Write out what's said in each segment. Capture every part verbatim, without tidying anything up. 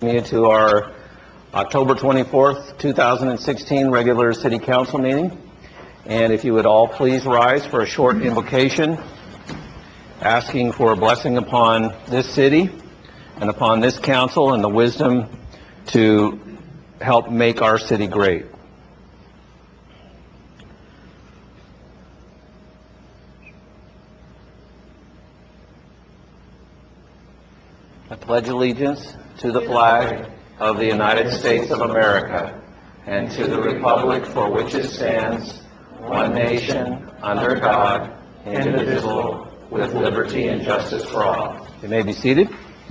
You to our October twenty-fourth, two thousand sixteen regular City Council meeting. And if you would all please rise for a short invocation, asking for a blessing upon this city and upon this council and the wisdom to help make our city great. I pledge allegiance to the flag of the United States of America and to the republic for which it stands, one nation, under God, indivisible, with liberty and justice for all. You may be seated.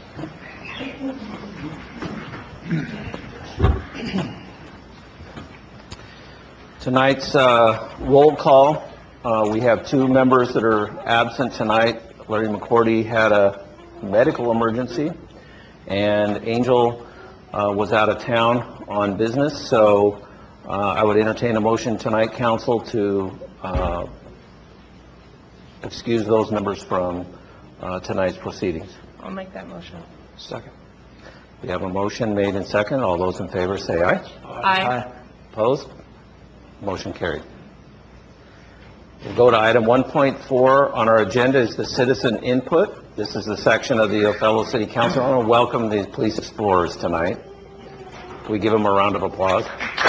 Tonight's uh, roll call, uh, we have two members that are absent tonight. Larry McCourty had a medical emergency, and Angel uh, was out of town on business, so uh, I would entertain a motion tonight, council, to uh, excuse those members from uh, tonight's proceedings. I'll make that motion. Second. We have a motion made and second. All those in favor say aye. Aye. Aye. Opposed? Motion carried. We'll go to item one point four on our agenda is the citizen input. This is the section of the Othello City Council. I want to welcome the police explorers tonight. Can we give them a round of applause?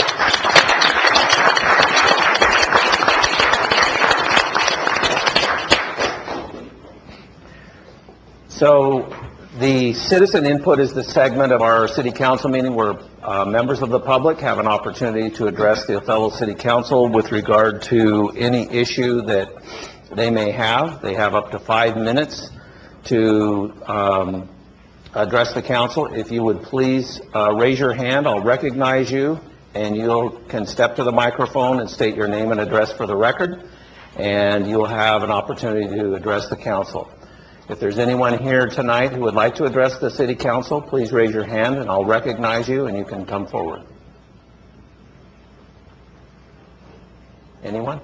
So the citizen input is the segment of our city council meeting where uh, members of the public have an opportunity to address the Othello City Council with regard to any issue that they may have. They have up to five minutes to um, address the council. If you would please uh, raise your hand, I'll recognize you, and you can step to the microphone and state your name and address for the record, and you'll have an opportunity to address the council. If there's anyone here tonight who would like to address the city council, please raise your hand and I'll recognize you and you can come forward. Anyone?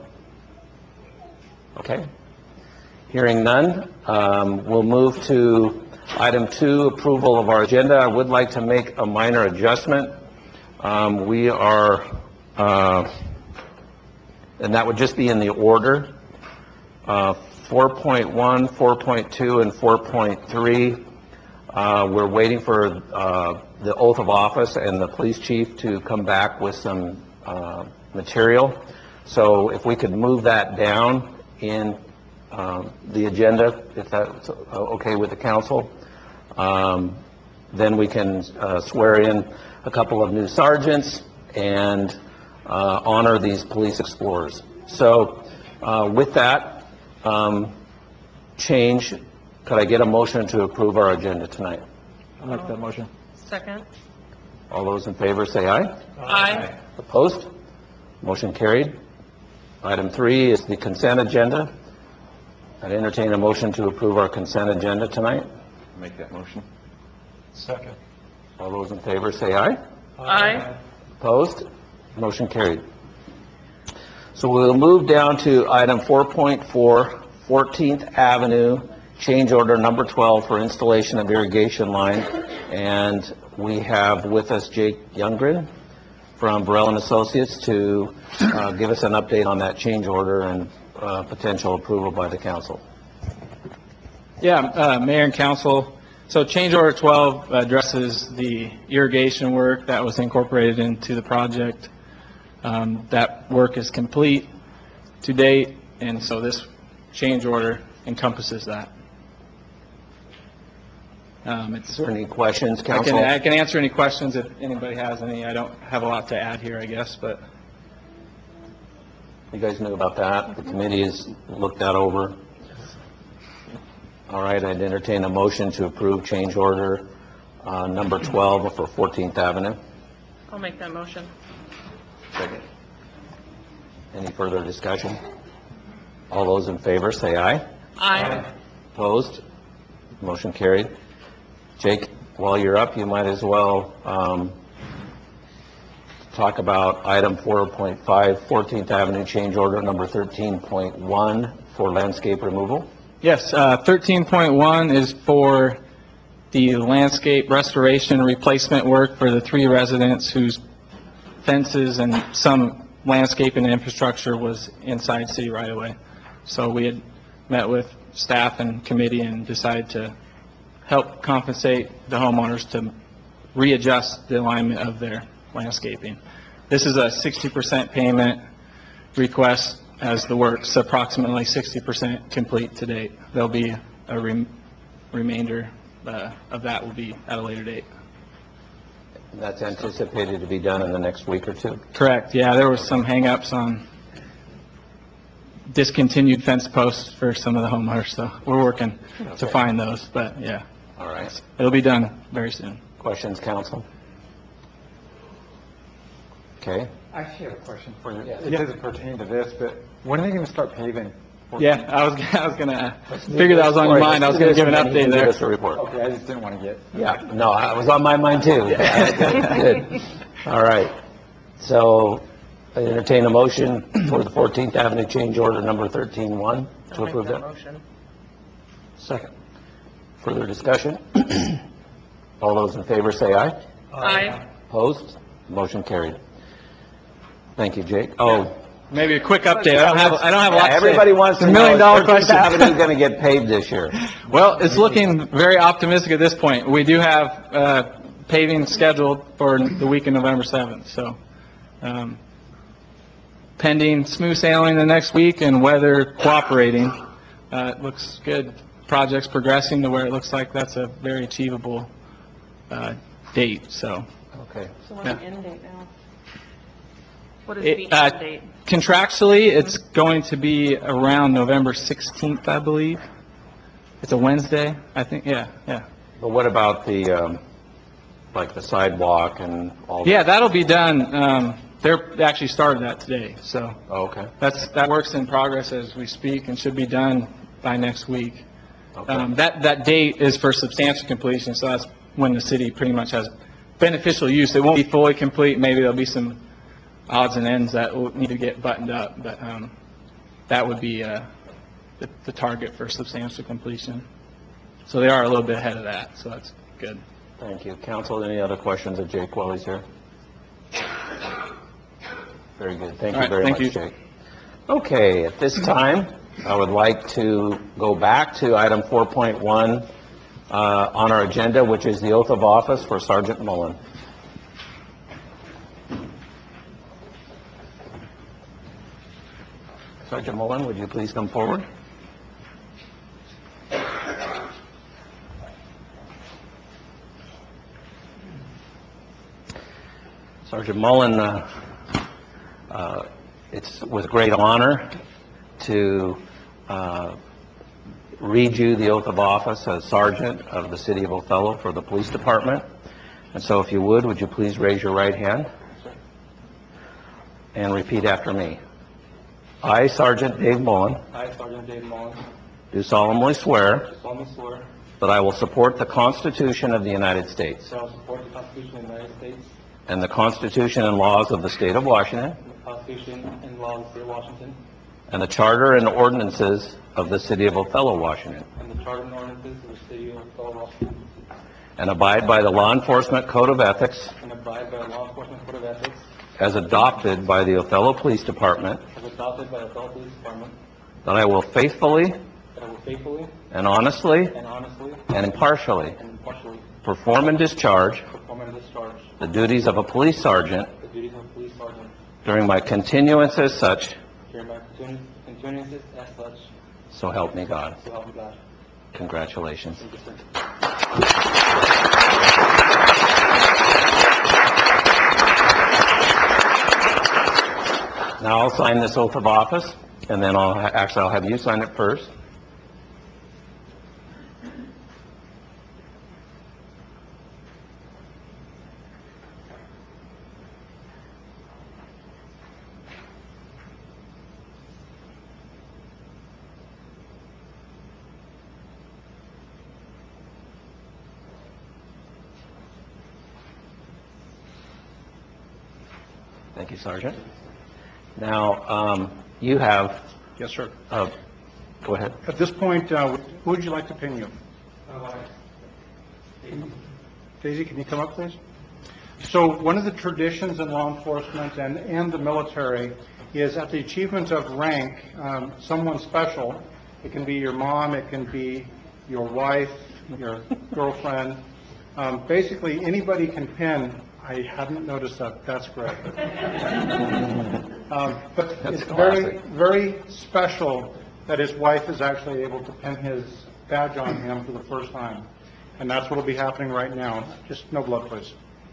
Okay. Hearing none, um, we'll move to item two, approval of our agenda. I would like to make a minor adjustment. Um, we are, uh, and that would just be in the order. Uh, four point one, four point two, and four point three. Uh, we're waiting for uh, the oath of office and the police chief to come back with some uh, material. So if we could move that down in um, the agenda, if that's okay with the council, um, then we can uh, swear in a couple of new sergeants and uh, honor these police explorers. So uh, with that, Um, change, could I get a motion to approve our agenda tonight? I'll make that motion. Second. All those in favor say aye. Aye. Opposed? Motion carried. Item three is the consent agenda. I'd entertain a motion to approve our consent agenda tonight. Make that motion. Second. All those in favor say aye. Aye. Opposed? Motion carried. So we'll move down to item four point four, fourteenth Avenue, change order number twelve for installation of irrigation line. And we have with us Jake Youngren from Burrell and Associates to uh, give us an update on that change order and uh, potential approval by the council. Yeah, uh, Mayor and Council. So change order twelve addresses the irrigation work that was incorporated into the project. Um, that work is complete to date, and so this change order encompasses that. Um, it's, Is there any questions, I can, council? I can answer any questions if anybody has any. I don't have a lot to add here, I guess, but. You guys knew about that. The committee has looked that over. All right, I'd entertain a motion to approve change order uh, number twelve for fourteenth Avenue. I'll make that motion. Second. Any further discussion? All those in favor say aye. Aye. Opposed? Motion carried. Jake, while you're up, you might as well um, talk about item four point five, fourteenth Avenue change order number thirteen point one for landscape removal. Yes, uh, thirteen point one is for the landscape restoration replacement work for the three residents whose fences and some landscaping and infrastructure was inside city right away. So we had met with staff and committee and decided to help compensate the homeowners to readjust the alignment of their landscaping. This is a sixty percent payment request as the work's approximately sixty percent complete to date. There'll be a rem- remainder uh, of that will be at a later date. That's anticipated to be done in the next week or two? Correct, yeah, there was some hang-ups on discontinued fence posts for some of the homeowners, so we're working to Okay. find those, but yeah, All right. it'll be done very soon. Questions, council? Okay. I actually have a question for you. Yeah. It doesn't pertain to this, but when are they going to start paving? Yeah, I was, I was gonna, figure that was on your mind, I was gonna give an update there. Give us a report. Okay, I just didn't want to get... Yeah, no, it was on my mind too. Good, good. All right. So I entertain a motion for the fourteenth Avenue change order number thirteen one to I'll make approve that that. motion. Second. Further discussion? All those in favor say aye. Aye. Opposed? Motion carried. Thank you, Jake. Oh. Maybe a quick update, I don't have, I don't have a lot Yeah, to say. everybody wants It's to a know, million is dollar fourteenth question. Avenue going to get paved this year? Well, it's looking very optimistic at this point. We do have uh, paving scheduled for the week of November seventh, so um, pending smooth sailing the next week and weather cooperating, uh, it looks good. Project's progressing to where it looks like that's a very achievable uh, date, so. Okay. So what's the Yeah. end date now? What is It, the uh, end date? Contractually, it's going to be around November sixteenth, I believe. It's a Wednesday, I think, yeah, yeah. But what about the, um, like the sidewalk and all that? Yeah, that'll be done, um, they're, they actually started that today, so Oh, okay. that's, that work's in progress as we speak and should be done by next week. Okay. Um, that, that date is for substantial completion, so that's when the city pretty much has beneficial use. It won't be fully complete, maybe there'll be some odds and ends that will need to get buttoned up, but, um, that would be, uh, the, the target for substantial completion. So they are a little bit ahead of that, so that's good. Thank you. Council, any other questions of Jake while he's here? Very good. Thank All you right, very thank much, you. Jake. Okay, at this time, I would like to go back to item four point one uh, on our agenda, which is the oath of office for Sergeant Mullen. Sergeant Mullen, would you please come forward? Sergeant Mullen, uh, uh, it's with great honor to uh, read you the oath of office as Sergeant of the City of Othello for the Police Department. And so if you would, would you please raise your right hand and repeat after me. I, Sergeant Dave Mullen, I, Sergeant Dave Mullen, do solemnly swear solemnly swear that I will support the Constitution of the United States that I will support the Constitution of the United States and the Constitution and laws of the State of Washington and the Constitution and laws of the State of Washington and the Charter and ordinances of the City of Othello, Washington, and the Charter and ordinances of the City of Othello, Washington, and abide by the Law Enforcement Code of Ethics and abide by the Law Enforcement Code of Ethics as adopted by the Othello Police Department, as adopted by the Othello Police Department, that I will faithfully that I will faithfully and honestly and honestly and impartially and impartially perform and discharge perform and discharge the duties of a police sergeant the duties of a police sergeant during my continuance as such, during my continu- continuances as such, so help me God. so help me God. Congratulations. Thank you, sir. Now I'll sign this oath of office, and then I'll, ha- actually, I'll have you sign it first. Thank you, Sergeant. Now, um, you have, Yes, sir. uh, go ahead. At this point, uh, who would you like to pin you? Daisy, can you come up, please? So one of the traditions in law enforcement and, and the military is at the achievement of rank, um, someone special. It can be your mom, it can be your wife, your girlfriend. Um, basically, anybody can pin. I hadn't noticed that. That's great. um, but That's it's very, classic. very special that his wife is actually able to pin his badge on him for the first time. And that's what will be happening right now. Just no blood, please.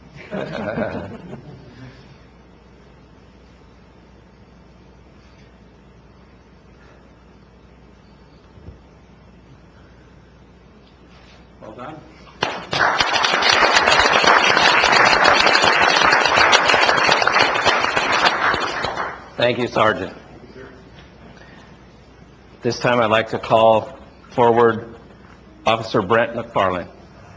Well done. Thank you, Sergeant. This time I'd like to call forward Officer Brent McFarland.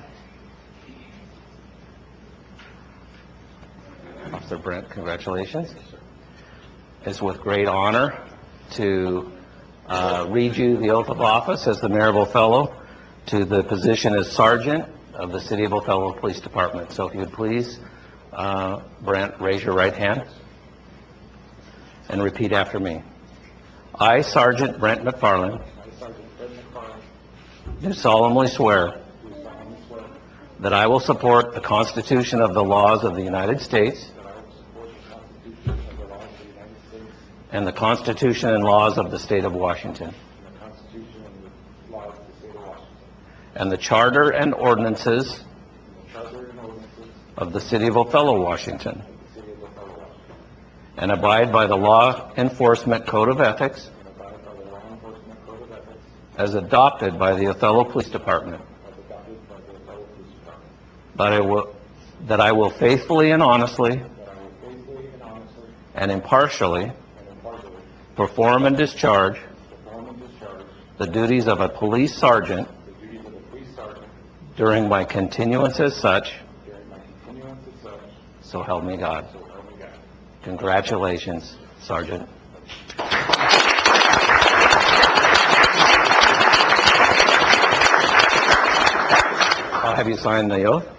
Officer Brent, congratulations. It's with great honor to uh, read you the oath of office as the Mayor of Othello to the position as Sergeant of the City of Othello Police Department. So if you would please, uh, Brent, raise your right hand and repeat after me. I, Sergeant Brent McFarland, do solemnly swear that I will support the Constitution of the laws of the United States and the Constitution and laws of the State of Washington and the Charter and ordinances of the City of Othello, Washington, and abide by the Law Enforcement Code of Ethics as adopted by the Othello Police Department. That I will, that I will faithfully and honestly and impartially perform and discharge the duties of a police sergeant during my continuance as such, so help me God. Congratulations, Sergeant. I'll have you sign the oath.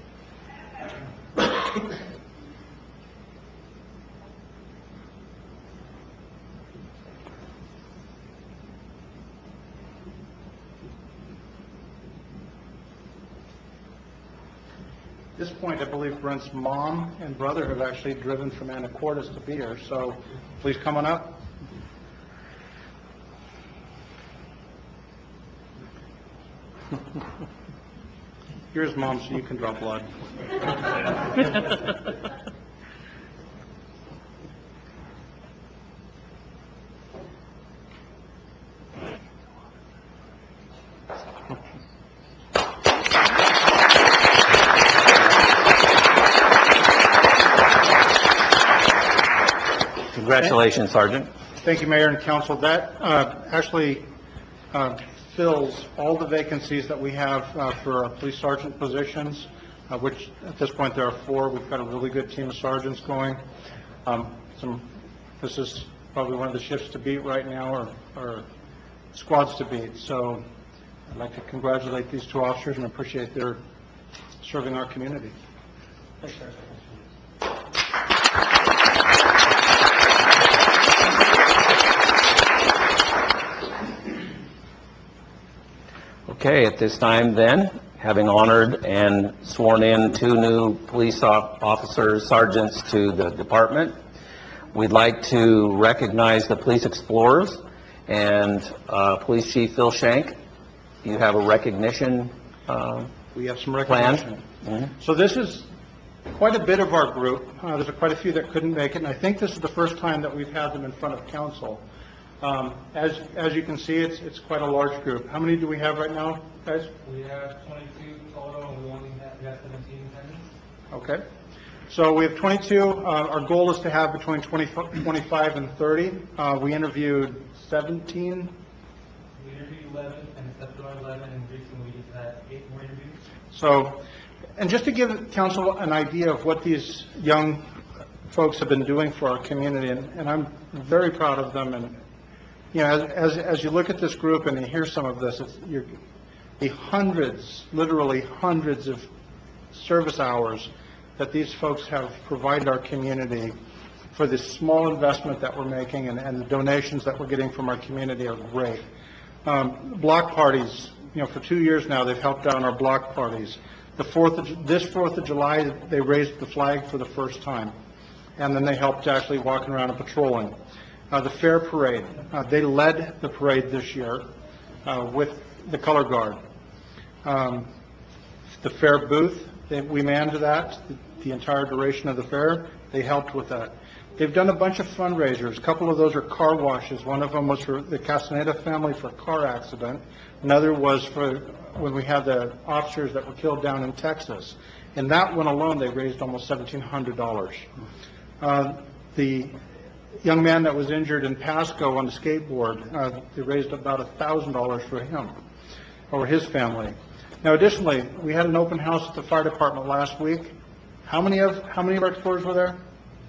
At this point, I believe Brent's mom and brother have actually driven from Anacortes to be here, so please come on up. Here's mom, so you can draw blood. Congratulations, Sergeant. Thank you, Mayor and Council. That uh, actually uh, fills all the vacancies that we have uh, for our police sergeant positions, uh, which at this point there are four. We've got a really good team of sergeants going. Um, some, this is probably one of the shifts to beat right now, or, or squads to beat. So I'd like to congratulate these two officers and appreciate their serving our community. Thanks, Sergeant. Okay, at this time then, having honored and sworn in two new police op- officers, sergeants to the department, we'd like to recognize the police explorers and uh, Police Chief Phil Shank. You have a recognition uh, We have some plan? recognition. Mhm. So this is quite a bit of our group. Uh, There's quite a few that couldn't make it, and I think this is the first time that we've had them in front of council. Um, As, as you can see, it's, it's quite a large group. How many do we have right now, guys? We have twenty-two total, and we only have, we have seventeen pending. Okay. So we have twenty-two. Uh, Our goal is to have between twenty, twenty-five and thirty. Uh, We interviewed seventeen. We interviewed eleven, and accepted on eleven, and recently we just had eight more interviews. So, and just to give council an idea of what these young folks have been doing for our community, and, and I'm very proud of them. And, you know, as, as, as you look at this group and you hear some of this, it's, you're, the hundreds, literally hundreds of service hours that these folks have provided our community for this small investment that we're making, and, and the donations that we're getting from our community are great. Um, block parties, you know, for two years now, they've helped out on our block parties. The fourth, of, this Fourth of July, they raised the flag for the first time, and then they helped actually walking around and patrolling. Uh, the fair parade, uh, they led the parade this year uh, with the color guard. Um, the fair booth, they, we manned that the, the entire duration of the fair. They helped with that. They've done a bunch of fundraisers. A couple of those are car washes. One of them was for the Castaneda family for a car accident. Another was for when we had the officers that were killed down in Texas. And that one alone, they raised almost seventeen hundred dollars. Uh, the young man that was injured in Pasco on the skateboard, uh, they raised about one thousand dollars for him or his family. Now, additionally, we had an open house at the fire department last week. How many of how many of our explorers were there?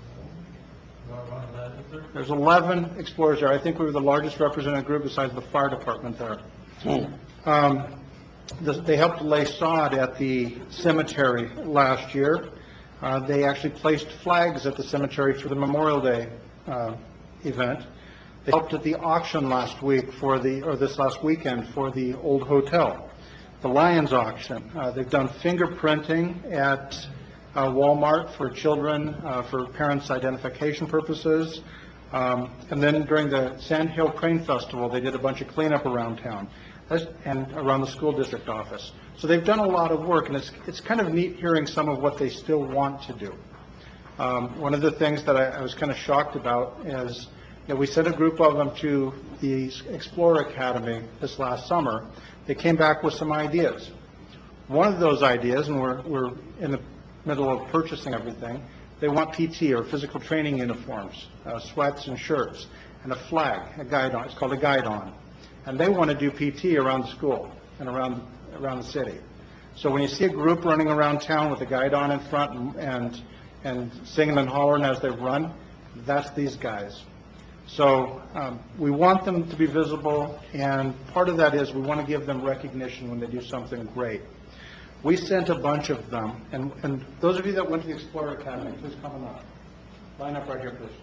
There's eleven explorers there. I think we were the largest represented group besides the fire department there. Um, the, they helped lay sod at the cemetery last year. Uh, they actually placed flags at the cemetery for the Memorial Day uh, event. They helped at the auction last week for the, or this last weekend for the old hotel, the Lions auction. Uh, they've done fingerprinting at uh, Walmart for children, uh, for parents' identification purposes. Um, and then during the Sand Hill Crane Festival, they did a bunch of cleanup around town That's, and around the school district office. So they've done a lot of work, and it's, it's kind of neat hearing some of what they still want to do. Um, one of the things that I, I was kind of shocked about is, you know, we sent a group of them to the Explorer Academy this last summer. They came back with some ideas. One of those ideas, and we're, we're in the middle of purchasing everything, they want P T, or physical training uniforms, uh, sweats and shirts, and a flag, a guide-on. It's called a guide-on. And they want to do P T around the school and around, around the city. So when you see a group running around town with a guide-on in front and, and, and singing and hollering as they run, that's these guys. So um, we want them to be visible, and part of that is we want to give them recognition when they do something great. We sent a bunch of them, and, and those of you that went to the Explorer Academy, please come on up. Line up right here, please.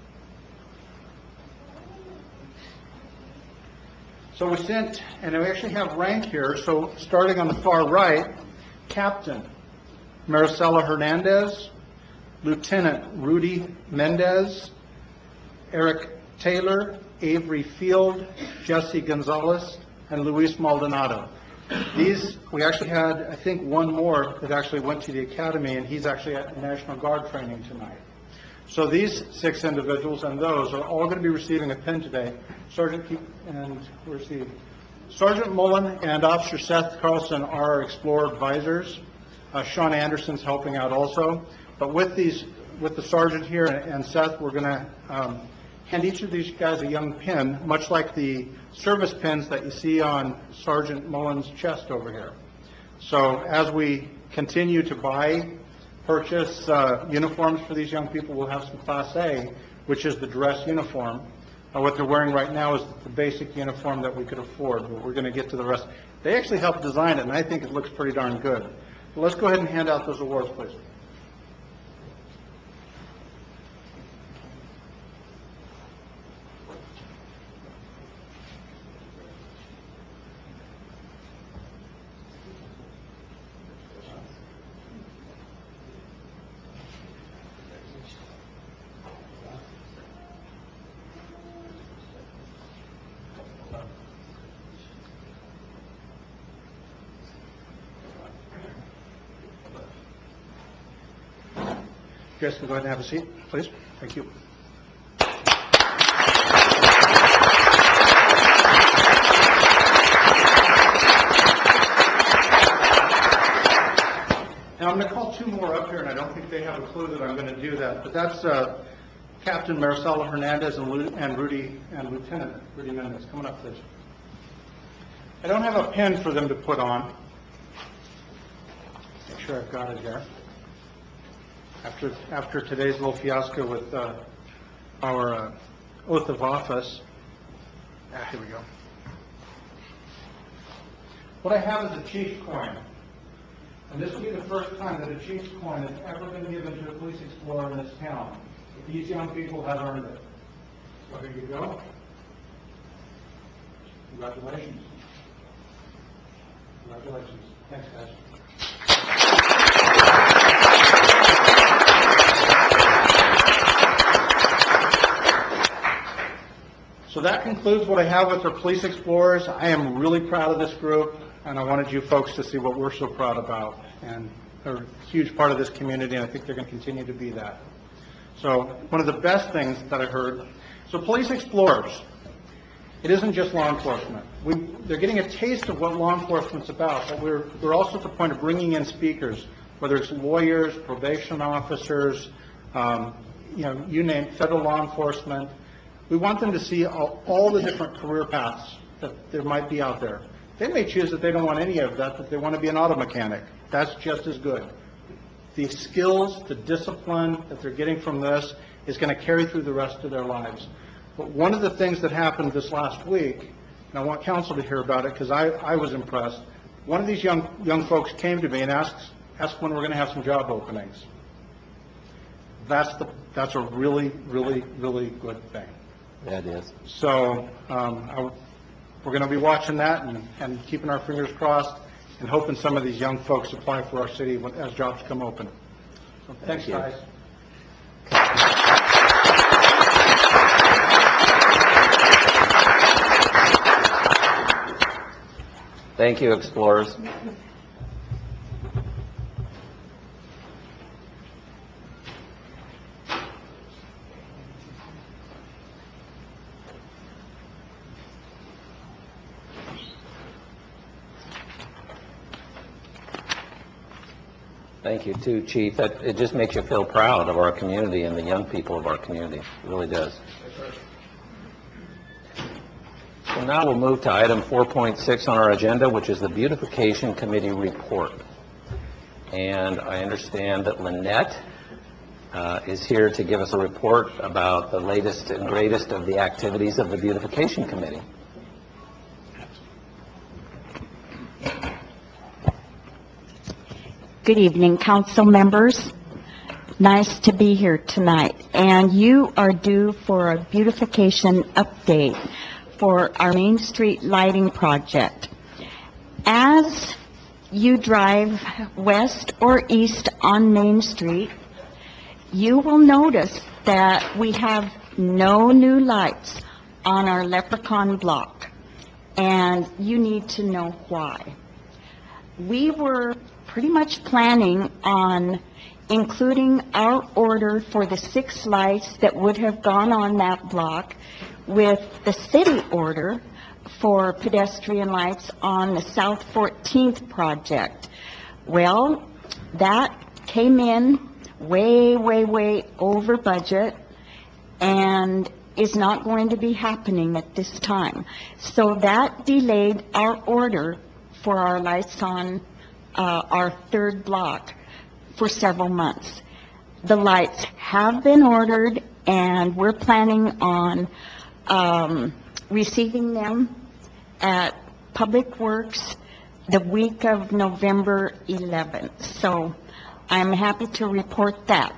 So we sent, and we actually have rank here, so starting on the far right, Captain Maricela Hernandez, Lieutenant Rudy Mendez, Eric Taylor, Avery Field, Jesse Gonzalez, and Luis Maldonado. These, we actually had, I think, one more that actually went to the academy, and he's actually at National Guard training tonight. So these six individuals and those are all going to be receiving a pin today. Sergeant, and where's the, Sergeant Mullen and Officer Seth Carlson are our Explorer advisors. Uh, Sean Anderson's helping out also. But with these, with the sergeant here and, and Seth, we're going to um, hand each of these guys a young pin, much like the service pins that you see on Sergeant Mullen's chest over here. So as we continue to buy, purchase uh, uniforms for these young people, we'll have some Class A, which is the dress uniform. Uh, what they're wearing right now is the basic uniform that we could afford, but we're going to get to the rest. They actually helped design it, and I think it looks pretty darn good. But let's go ahead and hand out those awards, please. You guys can go ahead and have a seat, please. Thank you. Now, I'm going to call two more up here, and I don't think they have a clue that I'm going to do that, but that's uh, Captain Maricela Hernandez and, Lu and Rudy and Lieutenant Rudy Mendez. Coming up, please. I don't have a pin for them to put on. Make sure I've got it here. After, after today's little fiasco with uh, our uh, oath of office. Ah, here we go. What I have is a chief coin. And this will be the first time that a Chiefs coin has ever been given to a police explorer in this town. These young people have earned it. So here you go. Congratulations. Congratulations. Thanks, guys. So that concludes what I have with our police explorers. I am really proud of this group, and I wanted you folks to see what we're so proud about. And they're a huge part of this community, and I think they're going to continue to be that. So one of the best things that I heard, so police explorers, it isn't just law enforcement. We, they're getting a taste of what law enforcement's about, but we're, we're also at the point of bringing in speakers, whether it's lawyers, probation officers, um, you know, you name it, federal law enforcement. We want them to see all, all the different career paths that there might be out there. They may choose that they don't want any of that, that they want to be an auto mechanic. That's just as good. The skills, the discipline that they're getting from this is going to carry through the rest of their lives. But one of the things that happened this last week, and I want council to hear about it because I, I was impressed, one of these young, young folks came to me and asked, asked when we're going to have some job openings. That's, the, that's a really, really, really good thing. Yeah, it is. So um, I, we're going to be watching that and, and keeping our fingers crossed and hoping some of these young folks apply for our city when, as jobs come open. So thanks, you. guys. Thank you, explorers. Thank you, too, Chief. That, it just makes you feel proud of our community and the young people of our community. It really does. So now we'll move to item four point six on our agenda, which is the Beautification Committee report. And I understand that Lynette uh, is here to give us a report about the latest and greatest of the activities of the Beautification Committee. Good evening, council members. Nice to be here tonight. And you are due for a beautification update for our Main Street lighting project. As you drive west or east on Main Street, you will notice that we have no new lights on our Leprechaun block. And you need to know why. We were pretty much planning on including our order for the six lights that would have gone on that block with the city order for pedestrian lights on the South fourteenth project. Well, that came in way, way, way over budget and is not going to be happening at this time. So that delayed our order for our lights on uh, our third block for several months. The lights have been ordered, and we're planning on um, receiving them at Public Works the week of November eleventh. So I'm happy to report that.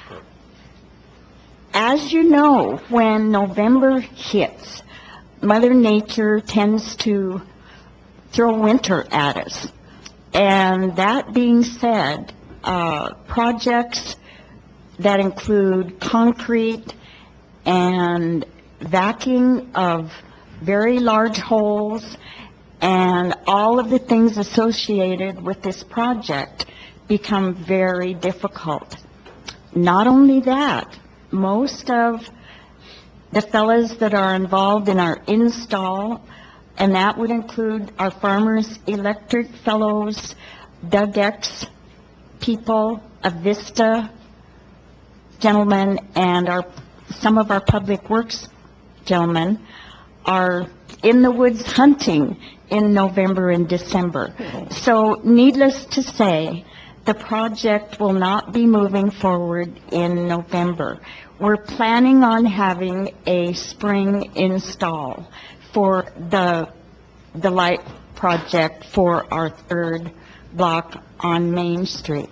As you know, when November hits, Mother Nature tends to throw winter at us. And that being said, uh, projects that include concrete and vacuuming of very large holes and all of the things associated with this project become very difficult. Not only that, most of the fellows that are involved in our install, and that would include our Farmers Electric fellows, Doug X people, Avista gentlemen, and our some of our Public Works gentlemen are in the woods hunting in November and December. So needless to say, the project will not be moving forward in November. We're planning on having a spring install for the the light project for our third block on Main Street.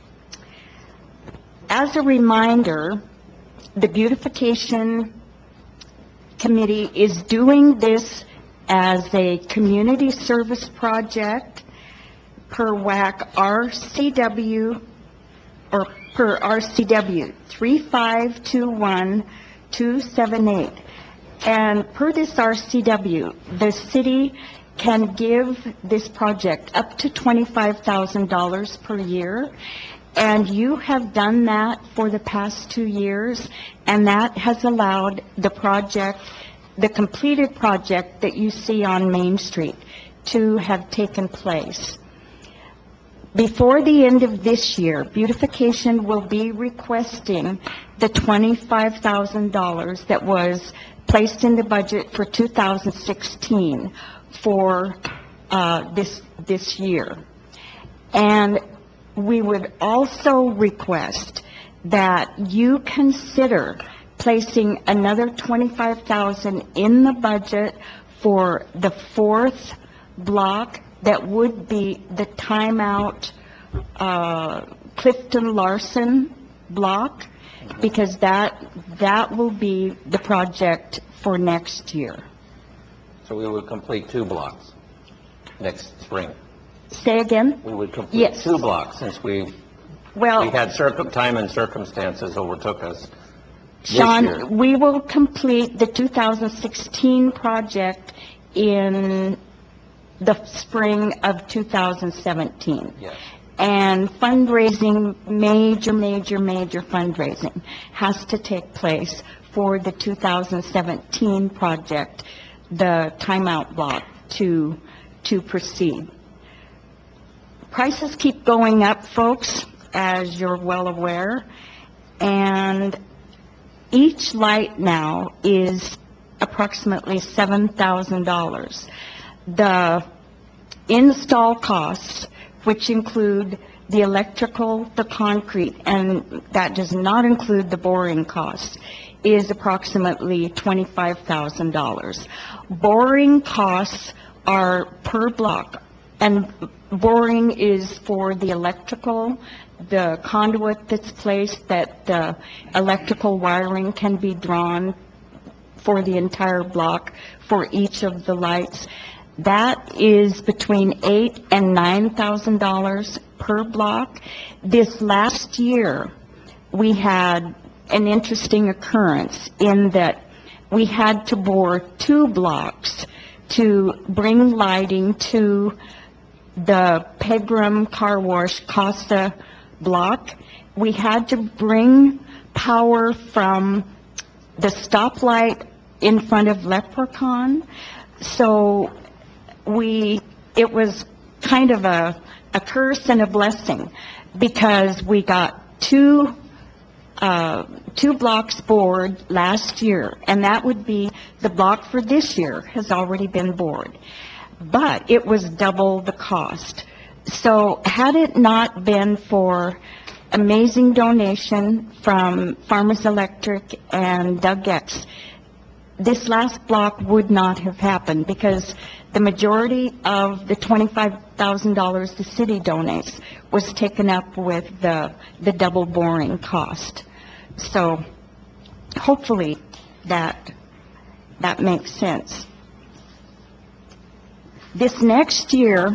As a reminder, the Beautification Committee is doing this as a community service project per W A C R C W, or per R C W three five two one two seven eight. And per this R C W, the city can give this project up to twenty-five thousand dollars per year. And you have done that for the past two years, and that has allowed the project, the completed project that you see on Main Street, to have taken place. Before the end of this year, Beautification will be requesting the twenty-five thousand dollars that was placed in the budget for two thousand sixteen for uh, this, this year. And we would also request that you consider placing another twenty-five thousand dollars in the budget for the fourth block that would be the timeout uh, Clifton Larson block, because that, that will be the project for next year. So we would complete two blocks next spring. Say again? We would complete Yes. two blocks since we, Well, we had circum, time and circumstances overtook us this year. Sean, we will complete the two thousand sixteen project in the spring of two thousand seventeen. Yes. And fundraising, major, major, major fundraising has to take place for the two thousand seventeen project, the timeout block, to, to proceed. Prices keep going up, folks, as you're well aware, and each light now is approximately seven thousand dollars. The install costs, which include the electrical, the concrete, and that does not include the boring costs, is approximately twenty-five thousand dollars. Boring costs are per block, and boring is for the electrical, the conduit that's placed, that the electrical wiring can be drawn for the entire block for each of the lights. That is between eight and nine thousand dollars per block. This last year, we had an interesting occurrence in that we had to bore two blocks to bring lighting to the Pegram Car Wash Costa block. We had to bring power from the stoplight in front of Leprechaun. So we, it was kind of a, a curse and a blessing, because we got two, uh, two blocks bored last year, and that would be, the block for this year has already been bored. But it was double the cost. So had it not been for amazing donation from Farmers Electric and Doug X, this last block would not have happened, because the majority of the twenty-five thousand dollars the city donates was taken up with the, the double boring cost. So hopefully that, that makes sense. This next year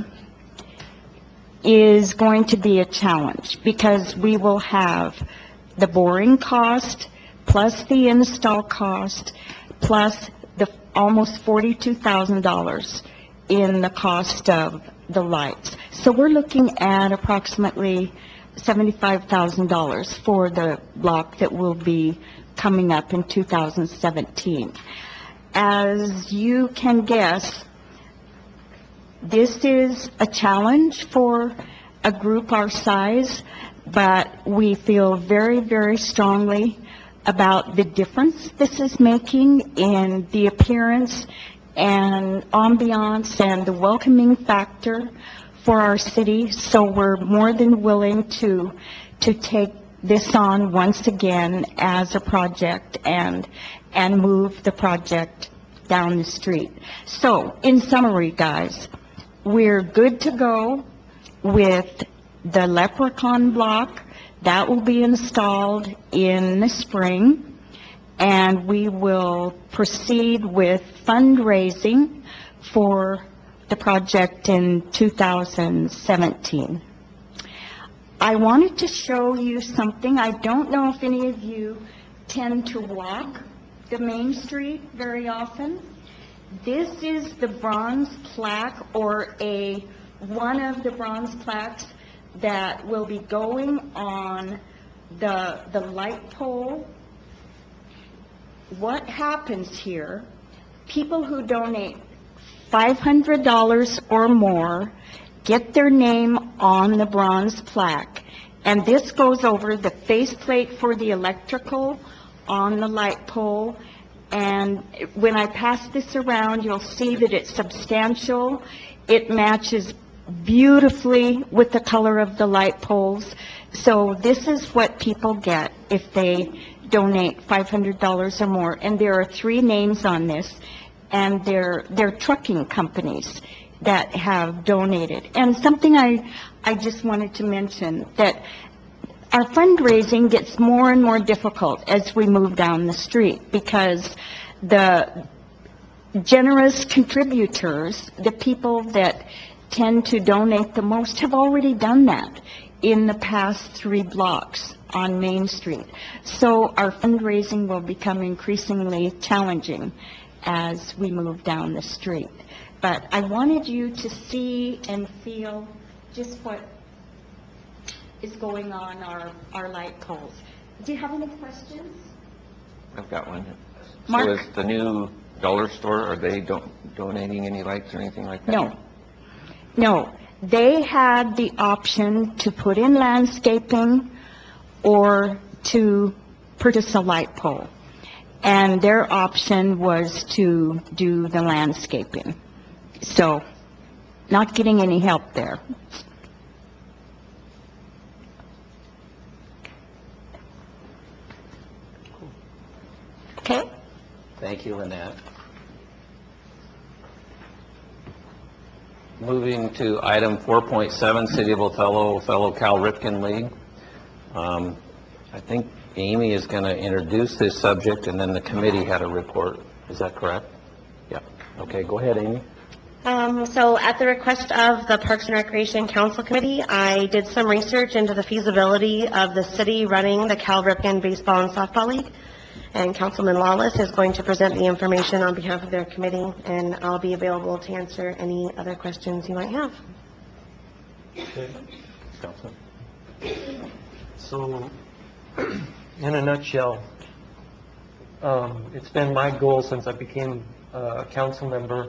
is going to be a challenge, because we will have the boring cost, plus the install cost, plus the almost forty-two thousand dollars in the cost of the lights. So we're looking at approximately seventy-five thousand dollars for the block that will be coming up in two thousand seventeen. As you can guess, this is a challenge for a group our size, but we feel very, very strongly about the difference this is making in the appearance and ambiance and the welcoming factor for our city. So we're more than willing to, to take this on once again as a project and, and move the project down the street. So, in summary, guys, we're good to go. with the Leprechaun block. That will be installed in the spring, and we will proceed with fundraising for the project in two thousand seventeen. I wanted to show you something. I don't know if any of you tend to walk the Main Street very often. This is the bronze plaque, or a, one of the bronze plaques that will be going on the, the light pole. What happens here, people who donate five hundred dollars or more get their name on the bronze plaque, and this goes over the faceplate for the electrical on the light pole. And when I pass this around, you'll see that it's substantial. It matches beautifully with the color of the light poles. So this is what people get if they donate five hundred dollars or more. And there are three names on this, and they're, they're trucking companies that have donated. And something I, I just wanted to mention, that our fundraising gets more and more difficult as we move down the street, because the generous contributors, the people that tend to donate the most, have already done that in the past three blocks on Main Street. So our fundraising will become increasingly challenging as we move down the street. But I wanted you to see and feel just what is going on our, our light poles. Do you have any questions? I've got one. Mark? So is the new dollar store, are they don- donating any lights or anything like that? No. No. They had the option to put in landscaping or to purchase a light pole. And their option was to do the landscaping. So, not getting any help there. Okay? Thank you, Lynette. Moving to item four point seven, City of Othello, Othello Cal Ripken League. Um, I think Amy is going to introduce this subject, and then the committee had a report. Is that correct? Yeah. Okay, go ahead, Amy. Um, so at the request of the Parks and Recreation Council Committee, I did some research into the feasibility of the city running the Cal Ripken Baseball and Softball League. And Councilman Lawless is going to present the information on behalf of their committee, and I'll be available to answer any other questions you might have. So, in a nutshell, um, it's been my goal since I became a council member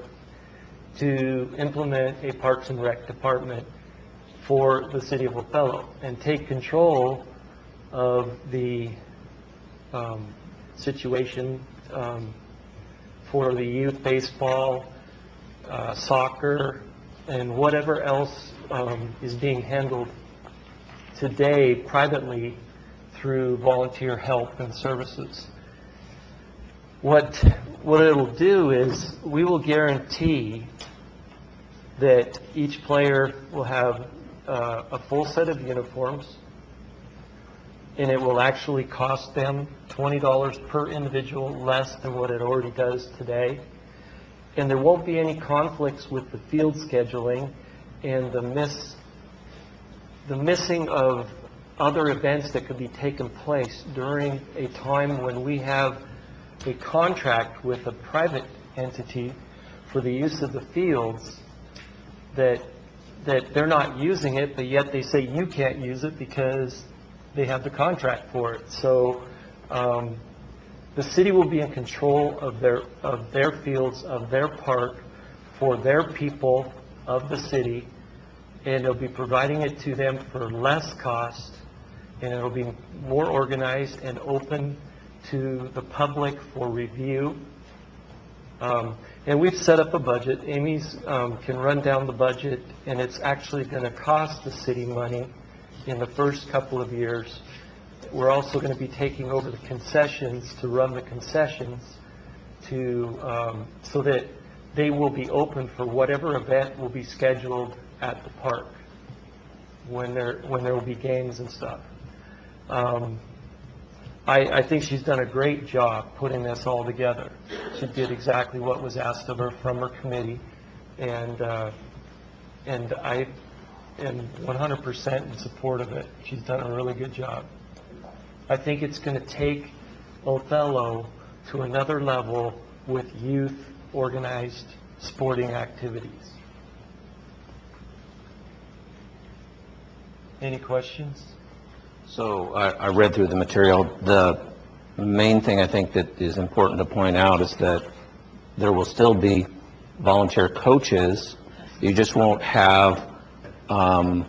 to implement a Parks and Rec department for the city of Othello and take control of the um, situation um, for the youth baseball, uh, soccer, and whatever else um, is being handled today privately through volunteer help and services. What, what it will do is we will guarantee that each player will have uh, a full set of uniforms, and it will actually cost them twenty dollars per individual, less than what it already does today. And there won't be any conflicts with the field scheduling and the miss, the missing of other events that could be taken place during a time when we have a contract with a private entity for the use of the fields, that that they're not using it, but yet they say you can't use it because they have the contract for it. So um, the city will be in control of their of their fields, of their park, for their people of the city, and they'll be providing it to them for less cost, and it'll be more organized and open to the public for review. Um, and we've set up a budget. Amy's um, can run down the budget, and it's actually going to cost the city money in the first couple of years. We're also going to be taking over the concessions to run the concessions to um, so that they will be open for whatever event will be scheduled at the park. when there, when there will be games and stuff. Um, I, I think she's done a great job putting this all together. She did exactly what was asked of her from her committee, and, uh, and I am one hundred percent in support of it. She's done a really good job. I think it's going to take Othello to another level with youth organized sporting activities. Any questions? So I, I read through the material. The main thing I think that is important to point out is that there will still be volunteer coaches. You just won't have, um,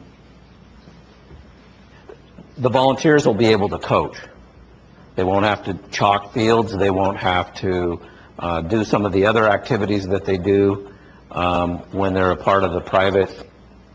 the volunteers will be able to coach. They won't have to chalk fields. They won't have to uh, do some of the other activities that they do um, when they're a part of the private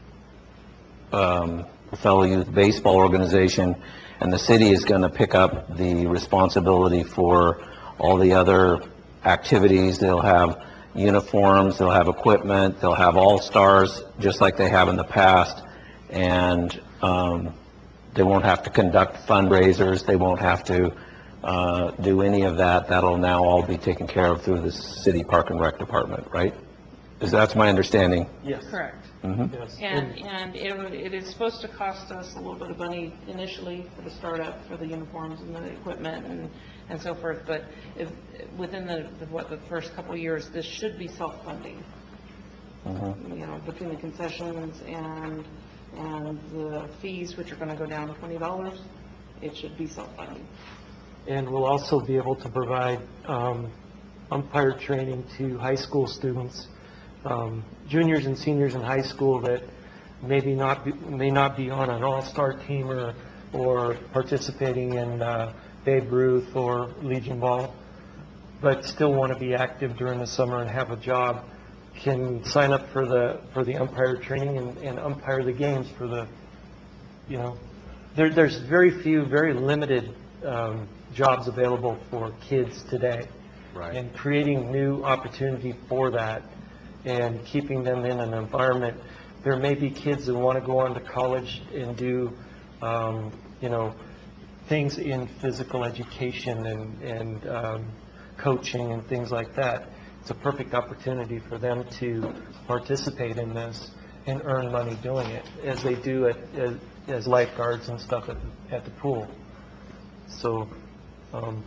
um, fellow youth baseball organization, and the city is going to pick up the responsibility for all the other activities. They'll have uniforms, they'll have equipment, they'll have all-stars just like they have in the past, and um, they won't have to conduct fundraisers, they won't have to uh, do any of that. That'll now all be taken care of through the city Park and Rec Department, right? Is that's my understanding? Yes. Correct. Mm-hmm. Yes. And, and it, would- it is supposed to cost us a little bit of money initially for the startup, for the uniforms and the equipment and, and so forth, but if, within the, the- what, the first couple of years, this should be self-funding. Mm-hmm. You know, between the concessions and, and the fees, which are gonna go down to twenty dollars, it should be self-funding. And we'll also be able to provide um, umpire training to high school students, um, juniors and seniors in high school that maybe not be, may not be on an all-star team or, or participating in uh, Babe Ruth or Legion Ball, but still want to be active during the summer and have a job, can sign up for the for the umpire training and, and umpire the games for the, you know, there, there's very few, very limited um, jobs available for kids today. Right. And creating new opportunity for that and keeping them in an environment. There may be kids that want to go on to college and do, um, you know, things in physical education and, and um, coaching and things like that. It's a perfect opportunity for them to participate in this and earn money doing it, as they do it as, as lifeguards and stuff at, at the pool. So, um,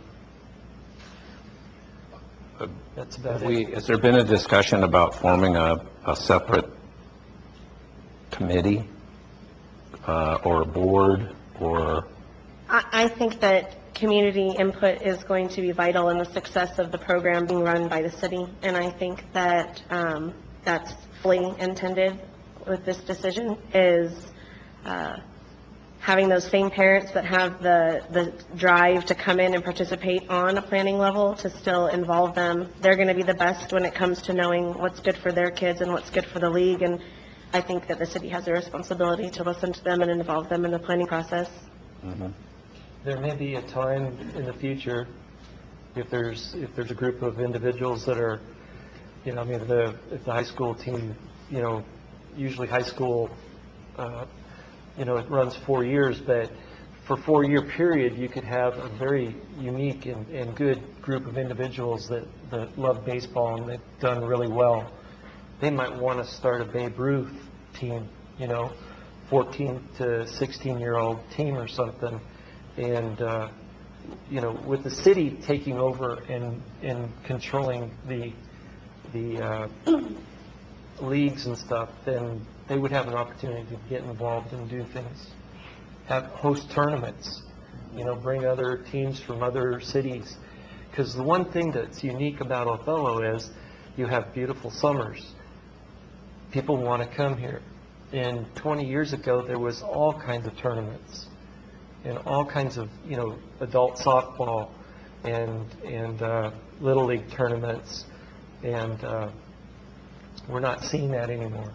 that's about Have it. we, has there been a discussion about forming a, a separate committee uh, or a board or? I, I think that community input is going to be vital in the success of the program being run by the city, and I think that um, that's fully intended with this decision, is uh, having those same parents that have the, the drive to come in and participate on a planning level, to still involve them. They're going to be the best when it comes to knowing what's good for their kids and what's good for the league, and I think that the city has a responsibility to listen to them and involve them in the planning process. Mm-hmm. There may be a time in the future, if there's, if there's a group of individuals that are, you know, I mean, the, if the high school team, you know, usually high school, uh, you know, it runs four years, but for four-year period, you could have a very unique and, and good group of individuals that, that love baseball and they've done really well. They might want to start a Babe Ruth team, you know, fourteen to sixteen-year-old team or something. And, uh, you know, with the city taking over and, and controlling the, the uh, leagues and stuff, then they would have an opportunity to get involved and do things. Have, host tournaments, you know, bring other teams from other cities. Because the one thing that's unique about Othello is you have beautiful summers. People want to come here. And twenty years ago, there was all kinds of tournaments and all kinds of, you know, adult softball and, and uh, Little League tournaments. And uh, we're not seeing that anymore.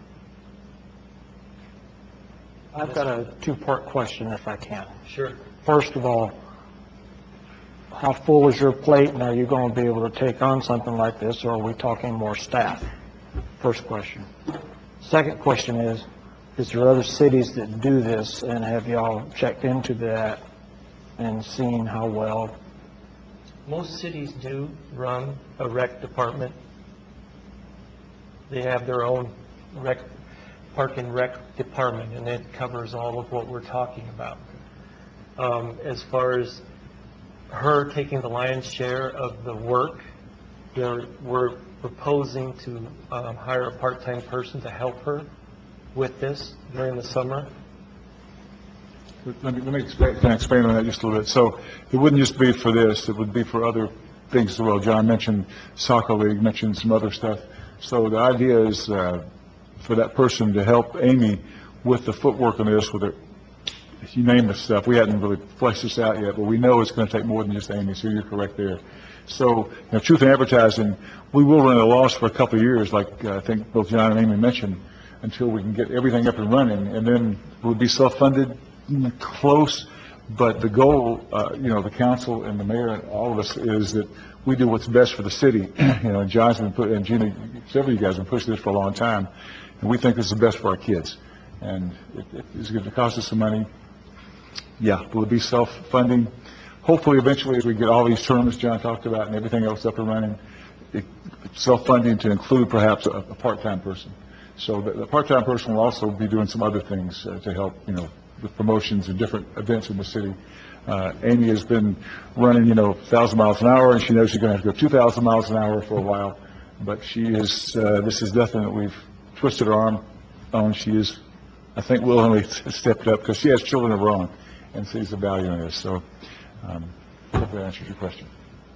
I've got a two-part question, if I can. Sure. First of all, how full is your plate, and are you going to be able to take on something like this, or are we talking more staff? First question. Second question is, is there other cities that do this, and have y'all checked into that and seen how well? Most cities do run a rec department. They have their own rec, park and rec department, and it covers all of what we're talking about. Um, as far as her taking the lion's share of the work, there, we're proposing to um, hire a part-time person to help her with this during the summer. Let me, let me expand, can I expand on that just a little bit? So it wouldn't just be for this, it would be for other things as well. John mentioned soccer league, mentioned some other stuff. So the idea is uh, for that person to help Amy with the footwork on this, with it, you name the stuff. We hadn't really fleshed this out yet, but we know it's going to take more than just Amy, so you're correct there. So, you know, truth in advertising, we will run a loss for a couple of years, like uh, I think both John and Amy mentioned, until we can get everything up and running, and then we'll be self-funded, mm, close, but the goal, uh, you know, the council and the mayor and all of us is that we do what's best for the city. You know, John's been put, and Gina, several of you guys have been pushing this for a long time, and we think this is the best for our kids. And it, it's going to cost us some money. Yeah, will it be self-funding? Hopefully, eventually, as we get all these tournaments John talked about and everything else up and running, it, self-funding to include perhaps a, a part-time person. So the, the part-time person will also be doing some other things uh, to help, you know, with promotions and different events in the city. Uh, Amy has been running, you know, one thousand miles an hour, and she knows she's going to have to go two thousand miles an hour for a while. But she is, uh, this is nothing that we've twisted her arm on. She is, I think, willingly stepped up because she has children of her own and sees the value in this. So um, hopefully that answers your question.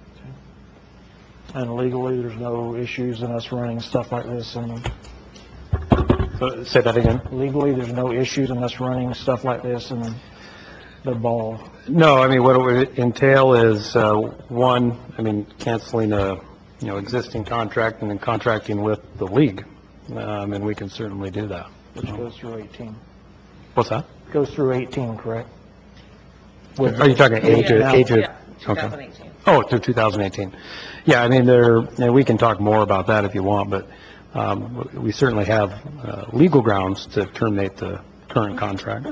And legally, there's no issues in us running stuff like this, and So, say that again? legally, there's no issues in us running stuff like this and the ball. No, I mean, what it would entail is, uh, one, I mean, canceling a, you know, existing contract and then contracting with the league. Um, and we can certainly do that. Which goes through eighteen. What's that? Goes through eighteen, correct? Are you talking A to, Yeah. A to? Yeah, Okay. twenty eighteen. Oh, to two thousand eighteen. Yeah, I mean, there, and we can talk more about that if you want, but, um, we certainly have, uh, legal grounds to terminate the current contract.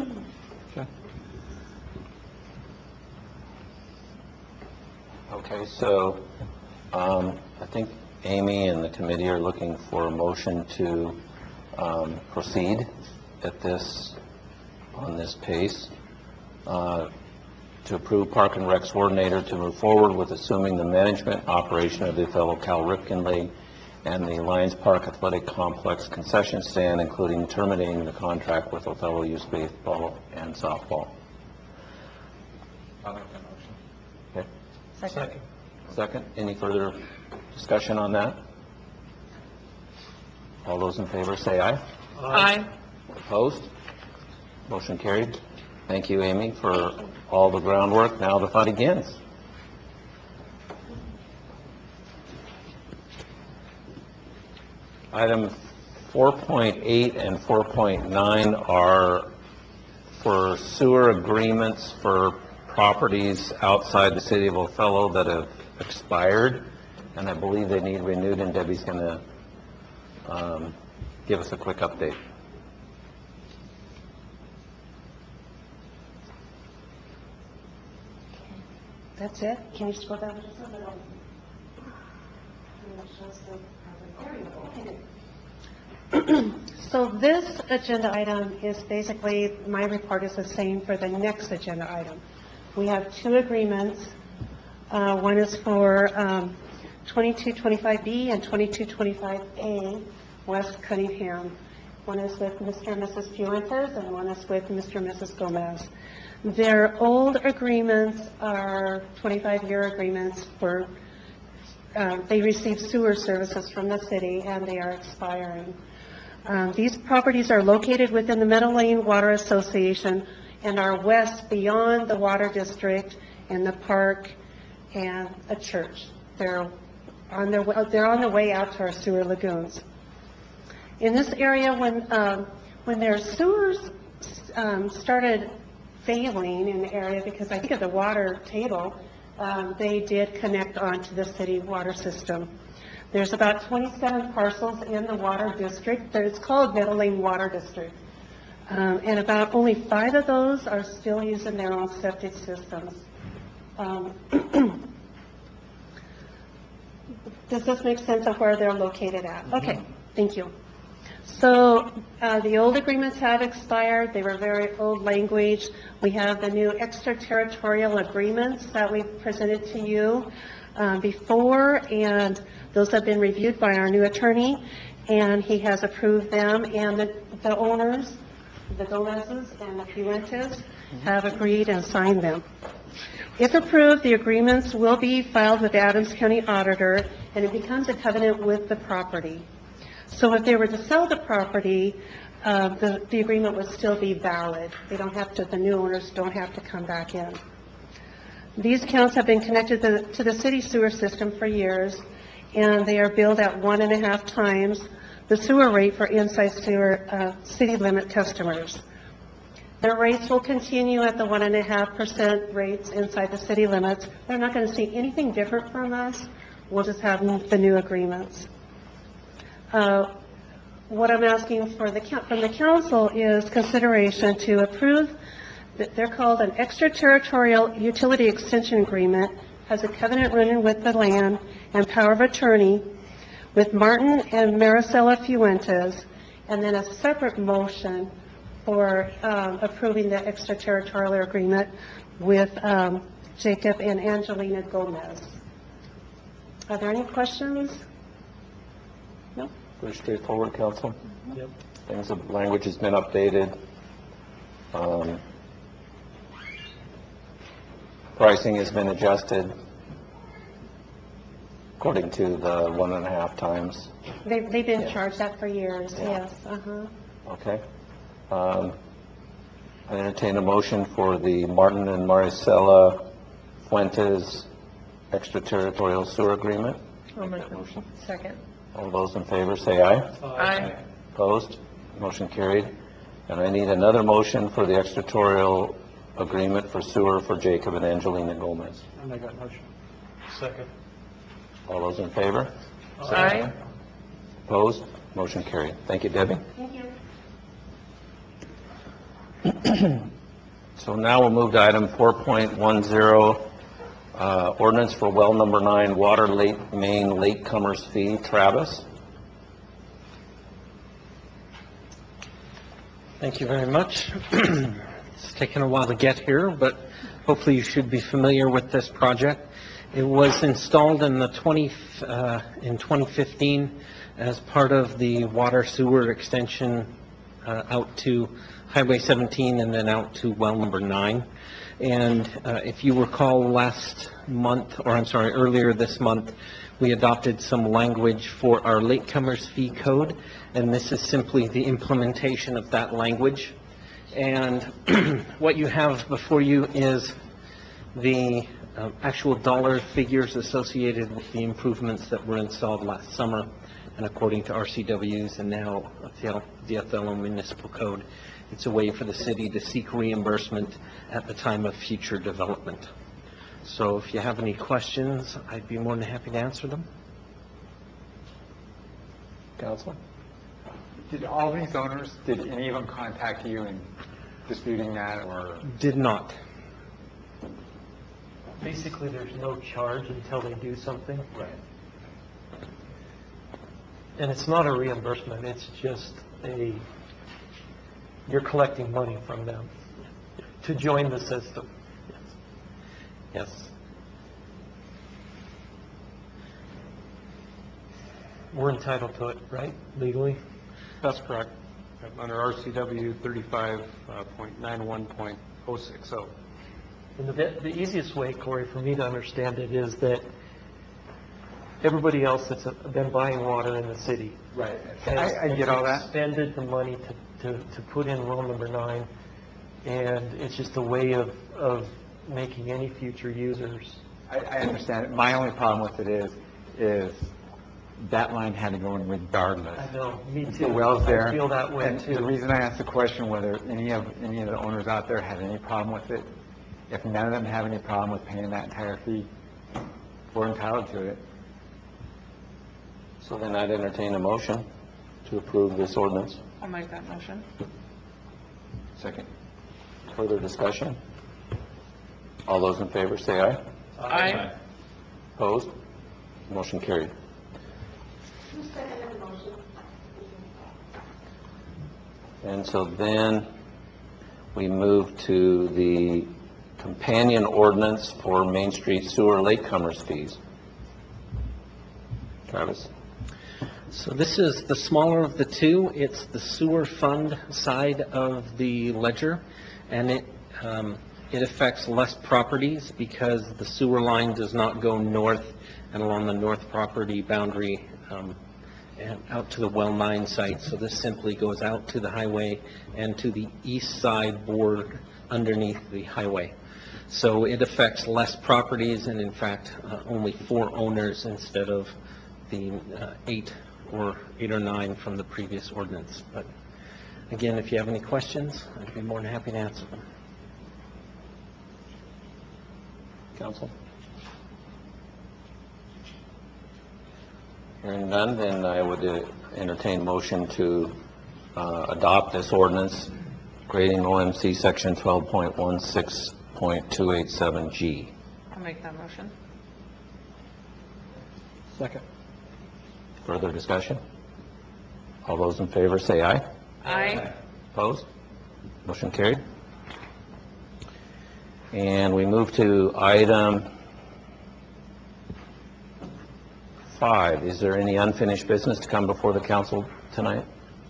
Okay, so um, I think Amy and the committee are looking for a motion to um, proceed at this, on this pace, uh, to approve Park and Rec's coordinator to move forward with assuming the management operation of the Othello Cal Ripken League and the Lions Park Athletic Complex concession stand, including terminating the contract with Othello Youth Baseball and Softball. I'll make that motion. Okay. Second. Second. Any further discussion on that? All those in favor say aye. Aye. Opposed? Motion carried. Thank you, Amy, for all the groundwork. Now the fun begins. Item four point eight and four point nine are for sewer agreements for properties outside the city of Othello that have expired, and I believe they need renewed, and Debbie's going to um, give us a quick update. That's it? Can you scroll down just a little? So this agenda item is basically, my report is the same for the next agenda item. We have two agreements. Uh, One is for um, twenty-two twenty-five B and twenty-two twenty-five A, West Cunningham. One is with Mister and Missus Fuentes, and one is with Mister and Missus Gomez. Their old agreements are twenty-five-year agreements for, uh, they receive sewer services from the city, and they are expiring. Um, These properties are located within the Meadow Lane Water Association and are west beyond the water district and the park and a church. They're on their, wa- they're on their way out to our sewer lagoons. In this area, when, um, when their sewers um, started failing in the area, because I think of the water table, um, they did connect onto the city water system. There's about twenty-seven parcels in the water district. It's called Meadow Lane Water District. Um, And about only five of those are still using their own septic systems. Um, Does this make sense of where they're located at? Okay, thank you. So uh, the old agreements have expired. They were very old language. We have the new extraterritorial agreements that we presented to you um, before, and those have been reviewed by our new attorney, and he has approved them, and the the owners, the Gomez's and the Fuentes, have agreed and signed them. If approved, the agreements will be filed with the Adams County Auditor, and it becomes a covenant with the property. So if they were to sell the property, uh, the, the agreement would still be valid. They don't have to, the new owners don't have to come back in. These accounts have been connected to, the- to the city sewer system for years, and they are billed at one and a half times the sewer rate for inside sewer, uh, city limit customers. Their rates will continue at the one and a half percent rates inside the city limits. They're not going to see anything different from us. We'll just have the new agreements. Uh, What I'm asking for the, coun- from the council is consideration to approve, that they're called an extraterritorial utility extension agreement, has a covenant running with the land and power of attorney with Martin and Maricela Fuentes, and then a separate motion for um, approving the extraterritorial agreement with um, Jacob and Angelina Gomez. Are there any questions? No? Pretty straightforward, council. Yep. Things, the language has been updated. Um, Pricing has been adjusted according to the one and a half times. They've, they've been Yeah. charged that for years, Yeah. yes, uh-huh. Okay. Um, I entertain a motion for the Martin and Maricela Fuentes extraterritorial sewer agreement. I'll make the motion. Second. All those in favor say aye. Aye. Opposed? Motion carried. And I need another motion for the extraterritorial agreement for sewer for Jacob and Angelina Gomez. I'll make that motion. Second. All those in favor? Aye. Opposed? Motion carried. Thank you, Debbie. Thank you. So now we'll move to item four point one zero, uh, ordinance for well number nine, water late main latecomers fee. Travis? Thank you very much. It's taken a while to get here, but hopefully you should be familiar with this project. It was installed in the twenty, uh, in twenty fifteen as part of the water sewer extension uh, out to Highway seventeen and then out to well number nine. And uh, if you recall last month, or I'm sorry, earlier this month, we adopted some language for our latecomers fee code, and this is simply the implementation of that language. And what you have before you is the uh, actual dollar figures associated with the improvements that were installed last summer, and according to R C Ws and now the Othello Municipal Code, it's a way for the city to seek reimbursement at the time of future development. So if you have any questions, I'd be more than happy to answer them. Council? Did all these owners, did any of them contact you in disputing that, or? Did not. Basically, there's no charge until they do something. Right. And it's not a reimbursement, it's just a, you're collecting money from them to join the system. Yes. We're entitled to it, right, legally? That's correct. Under R C W thirty-five point ninety-one point oh six oh. And the, the easiest way, Corey, for me to understand it is that everybody else that's been buying water in the city. Right. has- I, I get all has that. expended the money to, to, to put in well number nine, and it's just a way of, of making any future users. I, I understand it. My only problem with it is, is that line had to go in regardless. I know, me If too. the well's there. I feel that way And too. the reason I asked the question whether any of, any of the owners out there had any problem with it, if none of them have any problem with paying that entire fee, we're entitled to it. So then I'd entertain a motion to approve this ordinance. I'll make that motion. Second. Further discussion? All those in favor say aye. Aye. Opposed? Motion carried. And so then we move to the companion ordinance for Main Street sewer latecomers fees. Travis? So this is the smaller of the two. It's the sewer fund side of the ledger, and it, um, it affects less properties because the sewer line does not go north and along the north property boundary um, and out to the well nine site. So this simply goes out to the highway and to the east side board underneath the highway. So it affects less properties, and in fact, uh, only four owners instead of the uh, eight or eight or nine from the previous ordinance. But again, if you have any questions, I'd be more than happy to answer them. Council? Hearing none, then I would uh, entertain motion to uh, adopt this ordinance creating O M C Section twelve point one six point two eight seven G. I'll make that motion. Second. Further discussion? All those in favor say aye. Aye. Opposed? Motion carried. And we move to item five. Is there any unfinished business to come before the council tonight?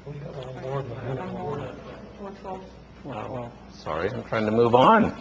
Well, sorry, I'm trying to move on.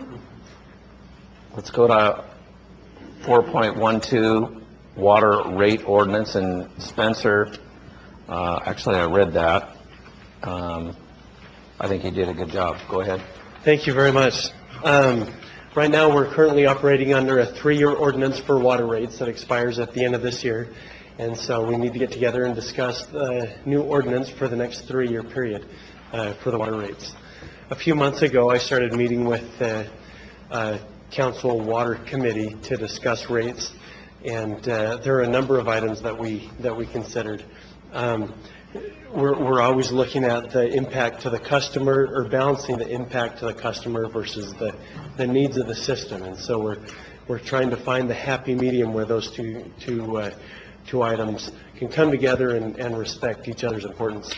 Let's go to four point one two, water rate ordinance, and Spencer, uh, actually I read that. Um, I think you did a good job. Go ahead. Thank you very much. Um, right now, we're currently operating under a three-year ordinance for water rates that expires at the end of this year. And so we need to get together and discuss the new ordinance for the next three-year period uh, for the water rates. A few months ago, I started meeting with the uh, Council Water Committee to discuss rates. And uh, there are a number of items that we that we considered. Um, we're, we're always looking at the impact to the customer, or balancing the impact to the customer versus the, the needs of the system. And so we're we're trying to find the happy medium where those two two uh, two items can come together and, and respect each other's importance.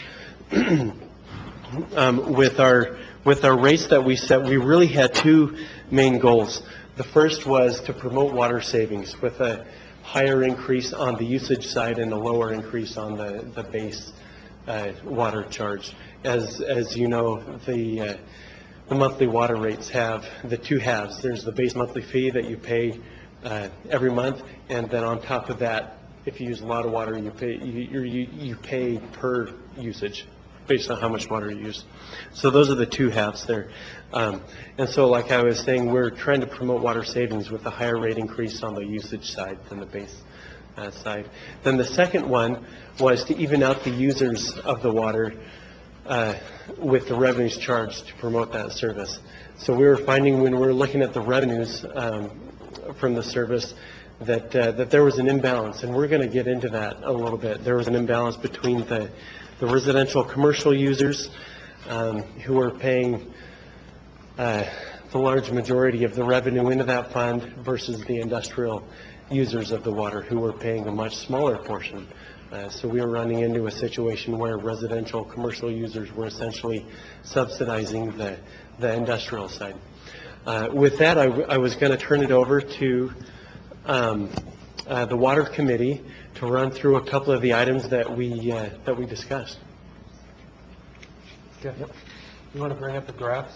um, with our with our rates that we set, we really had two main goals. The first was to promote water savings with a higher increase on the usage side and a lower increase on the, the base uh, water charge. As, as you know, the, uh, the monthly water rates have the two halves. There's the base monthly fee that you pay uh, every month, and then on top of that, if you use a lot of water, you pay, you, you, you pay per usage based on how much water you use. So those are the two halves there. Um, and so like I was saying, we're trying to promote water savings with a higher rate increase on the usage side than the base uh, side. Then the second one was to even out the users of the water uh, with the revenues charged to promote that service. So we were finding when we were looking at the revenues um, from the service that, uh, that there was an imbalance, and we're going to get into that a little bit. There was an imbalance between the the residential commercial users um, who are paying uh, the large majority of the revenue into that fund versus the industrial users of the water who are paying a much smaller portion. Uh, so we were running into a situation where residential commercial users were essentially subsidizing the, the industrial side. Uh, with that, I, w- I was going to turn it over to um, uh, the Water Committee to run through a couple of the items that we uh, that we discussed. Okay. You want to bring up the graphs?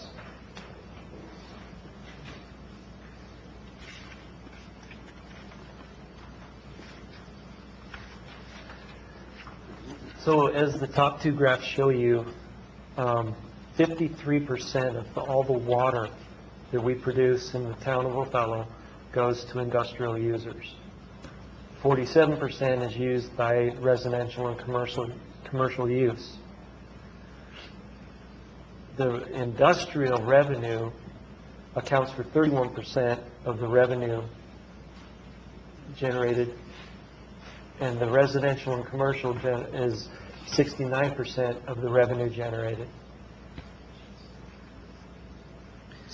So as the top two graphs show you, um, fifty-three percent of the, all the water that we produce in the town of Othello goes to industrial users. forty-seven percent is used by residential and commercial commercial use. The industrial revenue accounts for thirty-one percent of the revenue generated, and the residential and commercial gen- is sixty-nine percent of the revenue generated.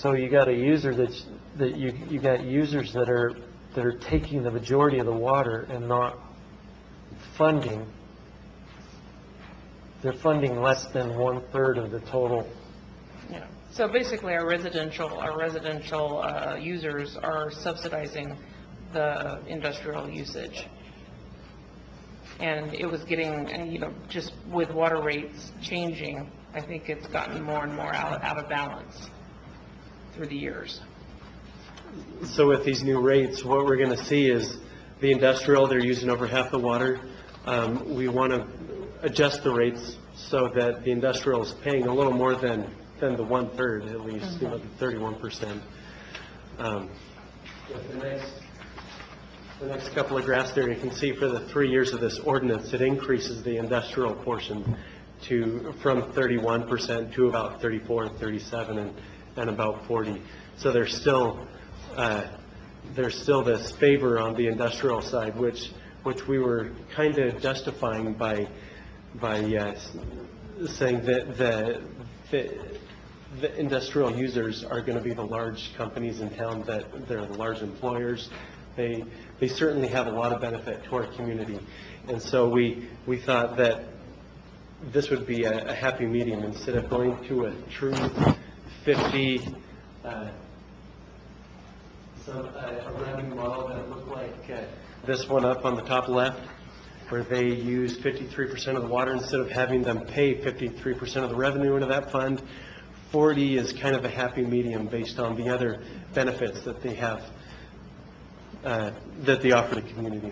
so you got a user that's, that you, you got users that are, that are taking the majority of the water and not funding. They're funding less than one-third of the total. Yeah. So basically, our residential, our residential uh, users are subsidizing the industrial usage. And it was getting, and, you know, just with water rates changing, I think it's gotten more and more out, out of balance through the years. So with these new rates, what we're going to see is the industrial, they're using over half the water. Um, we want to adjust the rates so that the industrial is paying a little more than, than the one-third, at least, mm-hmm. you know, the thirty-one percent. Um, the next The next couple of graphs there, you can see for the three years of this ordinance, it increases the industrial portion to from thirty-one percent to about thirty-four, thirty-seven, and, and about forty. So there's still uh, there's still this favor on the industrial side, which which we were kind of justifying by by uh, saying that the, the the industrial users are going to be the large companies in town, that they're the large employers. They they certainly have a lot of benefit to our community, and so we we thought that this would be a, a happy medium instead of going to a true fifty uh, some uh, a rounding model that looked like uh, this one up on the top left, where they use fifty-three percent of the water instead of having them pay fifty-three percent of the revenue into that fund. forty is kind of a happy medium based on the other benefits that they have. Uh, that they offer the community.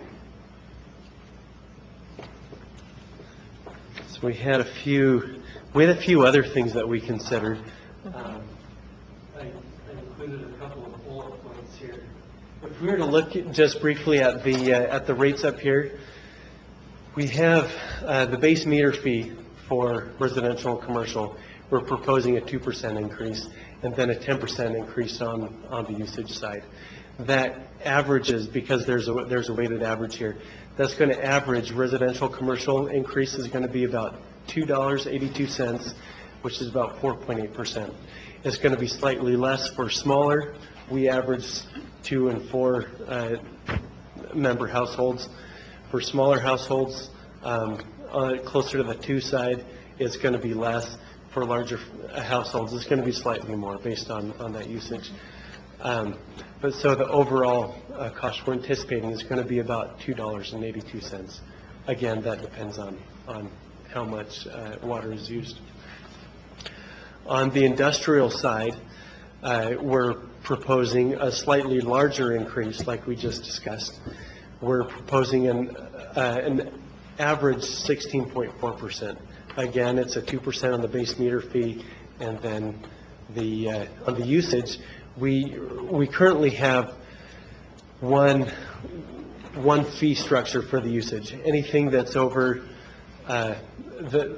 So we had a few, we had a few other things that we considered. Um, I, I included a couple of bullet points here. If we were to look at, just briefly at the uh, at the rates up here, we have uh, the base meter fee for residential and commercial. We're proposing a two percent increase, and then a ten percent increase on on the usage side. That averages, because there's a there's a weighted average here, that's going to average residential commercial increase is going to be about two dollars and eighty-two cents, which is about four point eight percent. It's going to be slightly less for smaller. We average two and four uh, member households. For smaller households, um, uh, closer to the two side, it's going to be less. For larger households, it's going to be slightly more based on, on that usage. Um, but so the overall uh, cost we're anticipating is going to be about two dollars and eighty-two cents. Again, that depends on, on how much uh, water is used. On the industrial side, uh, we're proposing a slightly larger increase, like we just discussed. We're proposing an, uh, an average sixteen point four percent. Again, it's a two percent on the base meter fee, and then the uh, on the usage, we we currently have one one fee structure for the usage. Anything that's over uh, the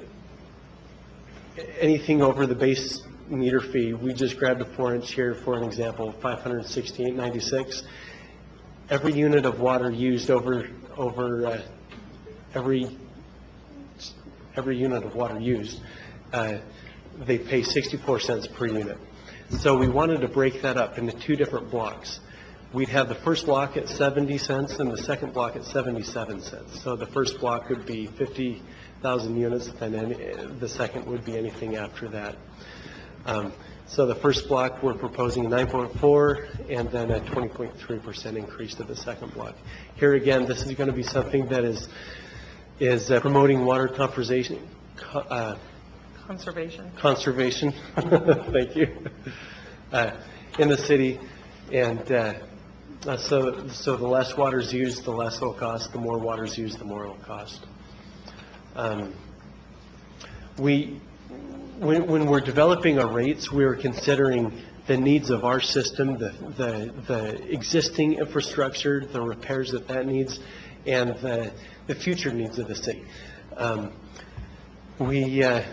anything over the base meter fee, we just grabbed a four inch here for an example, five hundred sixty-eight ninety-six. Every unit of water used over over uh, every every unit of water used, uh, they pay sixty-four cents per unit. So we wanted to break that up into two different blocks. We'd have the first block at seventy cents and the second block at seventy-seven cents. So the first block would be fifty thousand units, and then the second would be anything after that. Um, so the first block, we're proposing nine point four and then a twenty point three percent increase to the second block. Here again, this is going to be something that is is uh, promoting water conservation. Uh, Conservation. Conservation. Thank you. Uh, in the city, and uh, uh, so so the less water is used, the less it'll cost. The more water is used, the more it'll cost. Um, we, when, when we're developing our rates, we are considering the needs of our system, the the the existing infrastructure, the repairs that that needs, and the the future needs of the city. Um, we. Uh,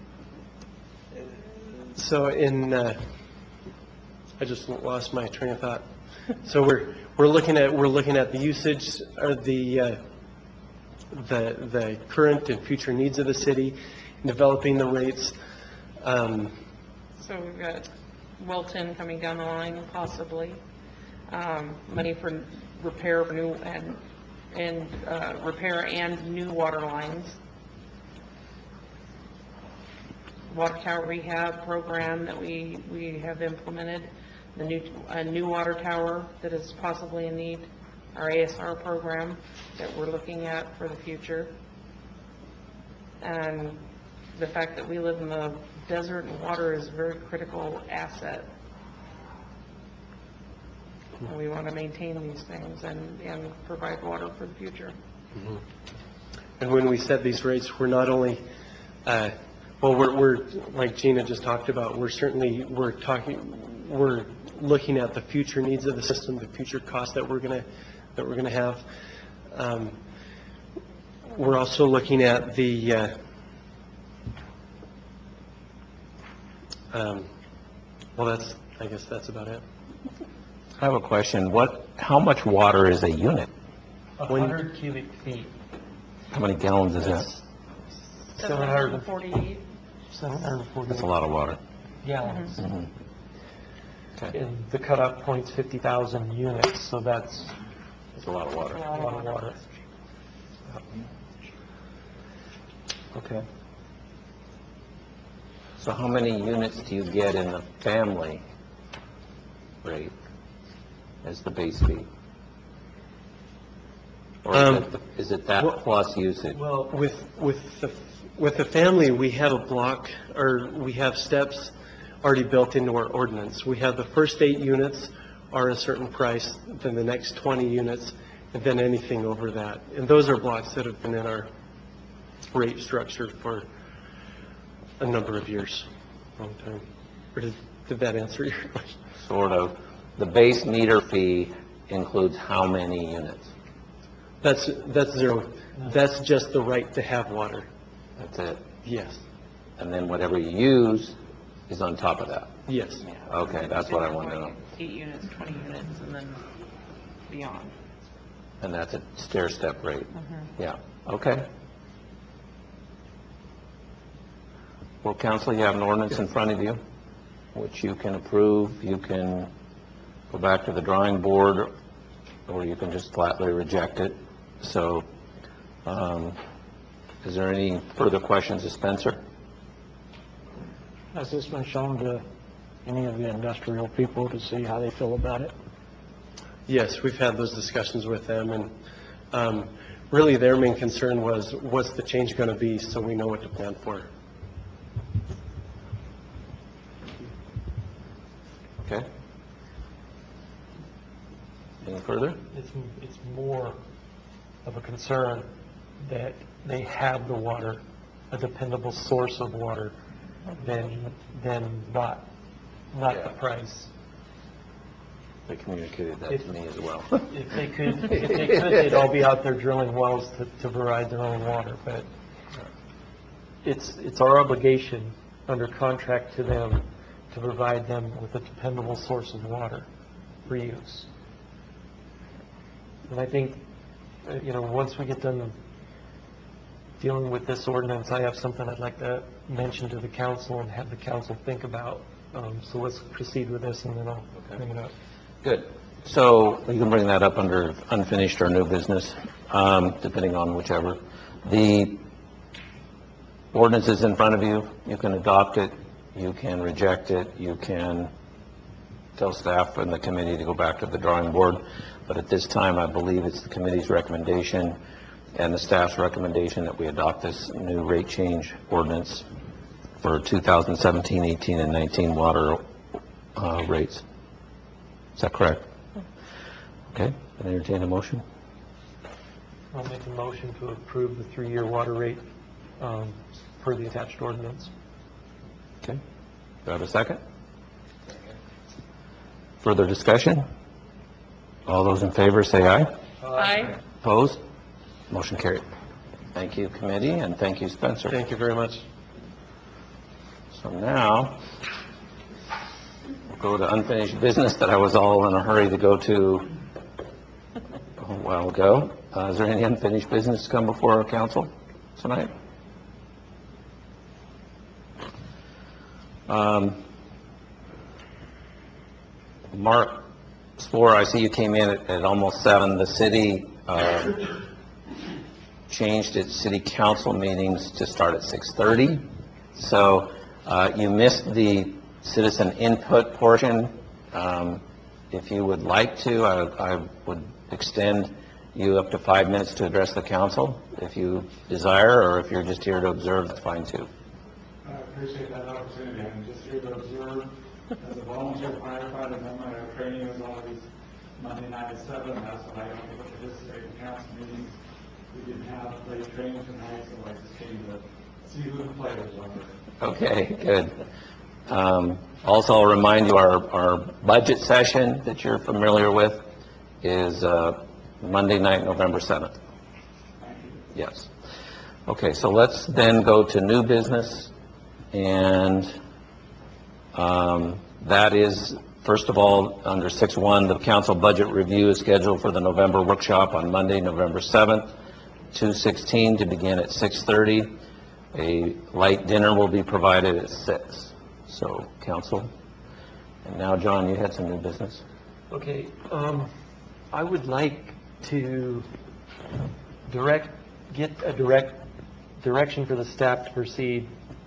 So in, uh, I just lost my train of thought. So we're we're looking at we're looking at the usage, or the uh, the the current and future needs of the city, developing the rates. Um, So we've got Wilton coming down the line possibly, um, money for repair of new and, and uh, repair and new water lines, water tower rehab program that we, we have implemented, the new, a new water tower that is possibly in need, our A S R program that we're looking at for the future, and the fact that we live in the desert and water is a very critical asset. And we want to maintain these things and, and provide water for the future. Mhm. And when we set these rates, we're not only, uh, well, we're, we're, like Gina just talked about, we're certainly, we're talking, we're looking at the future needs of the system, the future costs that we're going to, that we're going to have. Um, We're also looking at the, uh, um, well, that's, I guess that's about it. I have a question. What, how much water is a unit? A hundred cubic feet. How many gallons is that? Seven hundred and forty-eight. Seven hundred and forty. That's a lot of water. Gallons. Mhm. And the cutoff point's fifty thousand units, so that's That's a lot of water. a lot of water. Okay. So how many units do you get in the family rate as the base fee? Or is Um, it, the- is it that well- plus usage? Well, with, with the, with the family, we have a block, or we have steps already built into our ordinance. We have the first eight units are a certain price, then the next twenty units, and then anything over that. And those are blocks that have been in our rate structure for a number of years, long time. Or did, did that answer your question? Sort of. The base meter fee includes how many units? That's, that's zero. That's just the right to have water. That's it? Yes, And then whatever you use is on top of that? yes. Okay, that's what I wanted to know. Eight units, twenty units, and then beyond. And that's a stair-step rate? Mhm. Yeah, okay. Well, council, you have an ordinance in front of you, which you can approve, you can go back to the drawing board, or you can just flatly reject it. So, um, is there any further questions of Spencer? Has this been shown to any of the industrial people to see how they feel about it? Yes, we've had those discussions with them, and um, really their main concern was, what's the change going to be, so we know what to plan for. Okay. Any further? It's, it's more of a concern that they have the water, a dependable source of water, than, than not, not the Yeah. price. They communicated that If- to me as well. If they could, if they could, they'd all be out there drilling wells to, to provide their own water, but it's, it's our obligation under contract to them to provide them with a dependable source of water for use. And I think, uh, you know, once we get done dealing with this ordinance, I have something I'd like to mention to the council and have the council think about. Um, so let's proceed with this and then I'll bring it up. Good. So you can bring that up under unfinished or new business, um, depending on whichever. The ordinance is in front of you. You can adopt it. You can reject it. You can tell staff and the committee to go back to the drawing board. But at this time, I believe it's the committee's recommendation and the staff's recommendation that we adopt this new rate change ordinance for two thousand seventeen, eighteen, and nineteen water uh, rates. Is that correct? Okay, I entertain a motion. I'll make a motion to approve the three-year water rate um, per the attached ordinance. Okay, do I have a second? Further discussion? All those in favor say aye. Aye. Opposed? Motion carried. Thank you, committee, and thank you, Spencer. Thank you very much. So now, we'll go to unfinished business that I was all in a hurry to go to a while ago. Uh, Is there any unfinished business to come before our council tonight? Um, Mark Spore, I see you came in at, at almost seven. The city uh, changed its city council meetings to start at six thirty. So uh, you missed the citizen input portion. Um, if you would like to, I, I would extend you up to five minutes to address the council if you desire, or if you're just here to observe, that's fine too. I appreciate that opportunity. I'm just here to observe as a volunteer firefighter. And my training is always Monday night at seven. That's why I don't get to participate in council meetings. We didn't have late training tonight, so I just came to see who the players are. Okay, good. Um, also, I'll remind you our, our budget session that you're familiar with is uh, Monday night, November seventh. Yes. Okay, so let's then go to new business. And um, that is, first of all, under six one, the council budget review is scheduled for the November workshop on Monday, November seventh, two sixteen, to begin at six thirty. A light dinner will be provided at six. So, council. And now, John, you had some new business. Okay, um, I would like to direct, get a direct direction for the staff to proceed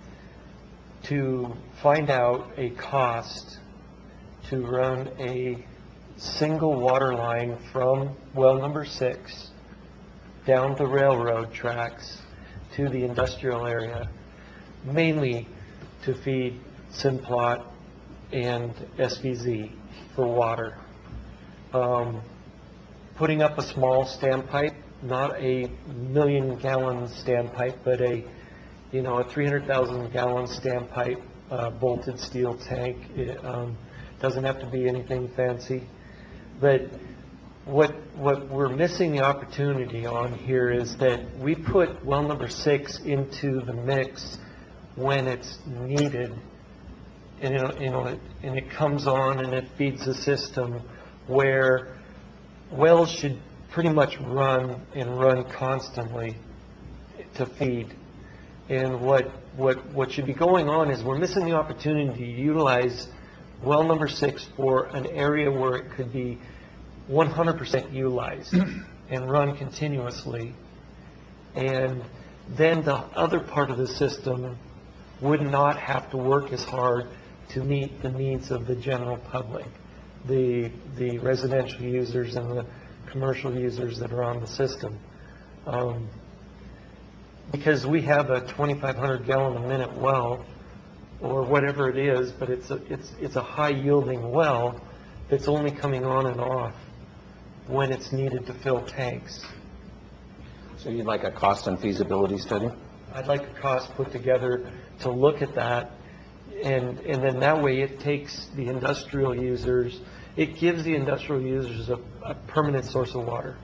to find out a cost to run a single water line from well number six down the railroad tracks to the industrial area, mainly to feed Simplot and S V Z for water. Um, putting up a small standpipe, not a million gallon standpipe, but a, you know, a three hundred thousand gallon standpipe, uh, bolted steel tank. It um, doesn't have to be anything fancy. But what, what we're missing the opportunity on here is that we put well number six into the mix when it's needed. And, you know, you know, it, and it comes on and it feeds the system, where wells should pretty much run and run constantly to feed. And what, what, what should be going on is we're missing the opportunity to utilize well number six for an area where it could be one hundred percent utilized and run continuously. And then the other part of the system would not have to work as hard to meet the needs of the general public, the, the residential users and the commercial users that are on the system. Um, because we have a twenty-five hundred gallon a minute well, or whatever it is, but it's a, it's, it's a high yielding well that's only coming on and off when it's needed to fill tanks. So you'd like a cost and feasibility study? I'd like a cost put together to look at that, and, and then that way it takes the industrial users, it gives the industrial users a, a permanent source of water.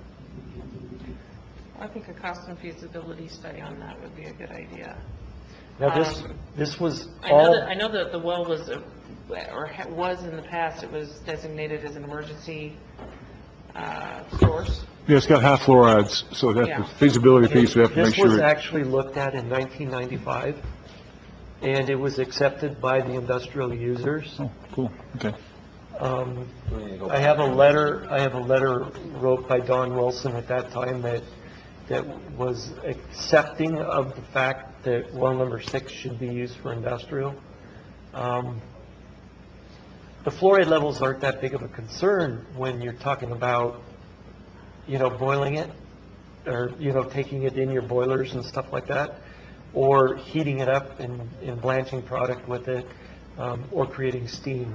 I think a cost and feasibility study on that would be a good idea. Now this, Um, this was I know all, that, I know that the well was, a- or ha- was in the past, it was designated as an emergency uh, source. Yeah, it's got half fluorides, so that Yeah. the feasibility piece, we have to make this was sure. it- actually looked at in nineteen ninety-five, and it was accepted by the industrial users. Oh, cool, okay. Um, I have a letter, I have a letter wrote by Don Wilson at that time that, that was accepting of the fact that well number six should be used for industrial. Um, The fluoride levels aren't that big of a concern when you're talking about, you know, boiling it, or, you know, taking it in your boilers and stuff like that, or heating it up and, and blanching product with it, um, or creating steam.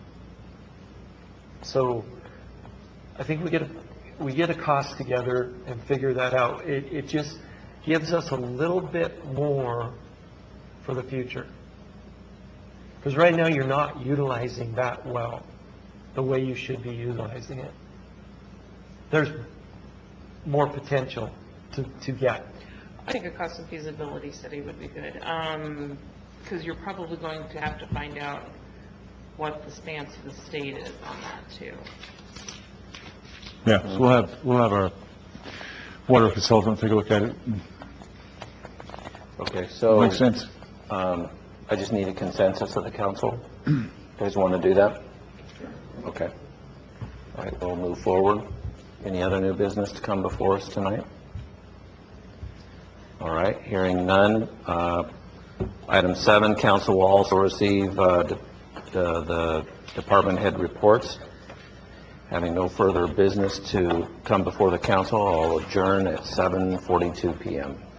So I think we get a, we get a cost together and figure that out. It, it just gives us a little bit more for the future. Because right now you're not utilizing that well the way you should be utilizing it. There's more potential to, to get. I think a cost and feasibility study would be good, because you're probably going to have to find out what the stance of the state is on that, too. Yeah, so we'll have, we'll have our water consultant take a look at it. Okay, so. Makes sense. Um, I just need a consensus of the council. You guys want to do that? Okay. All right, we'll move forward. Any other new business to come before us tonight? All right, hearing none. Uh, Item seven, council will also receive uh, the the department head reports. Having no further business to come before the council, I'll adjourn at seven forty-two p m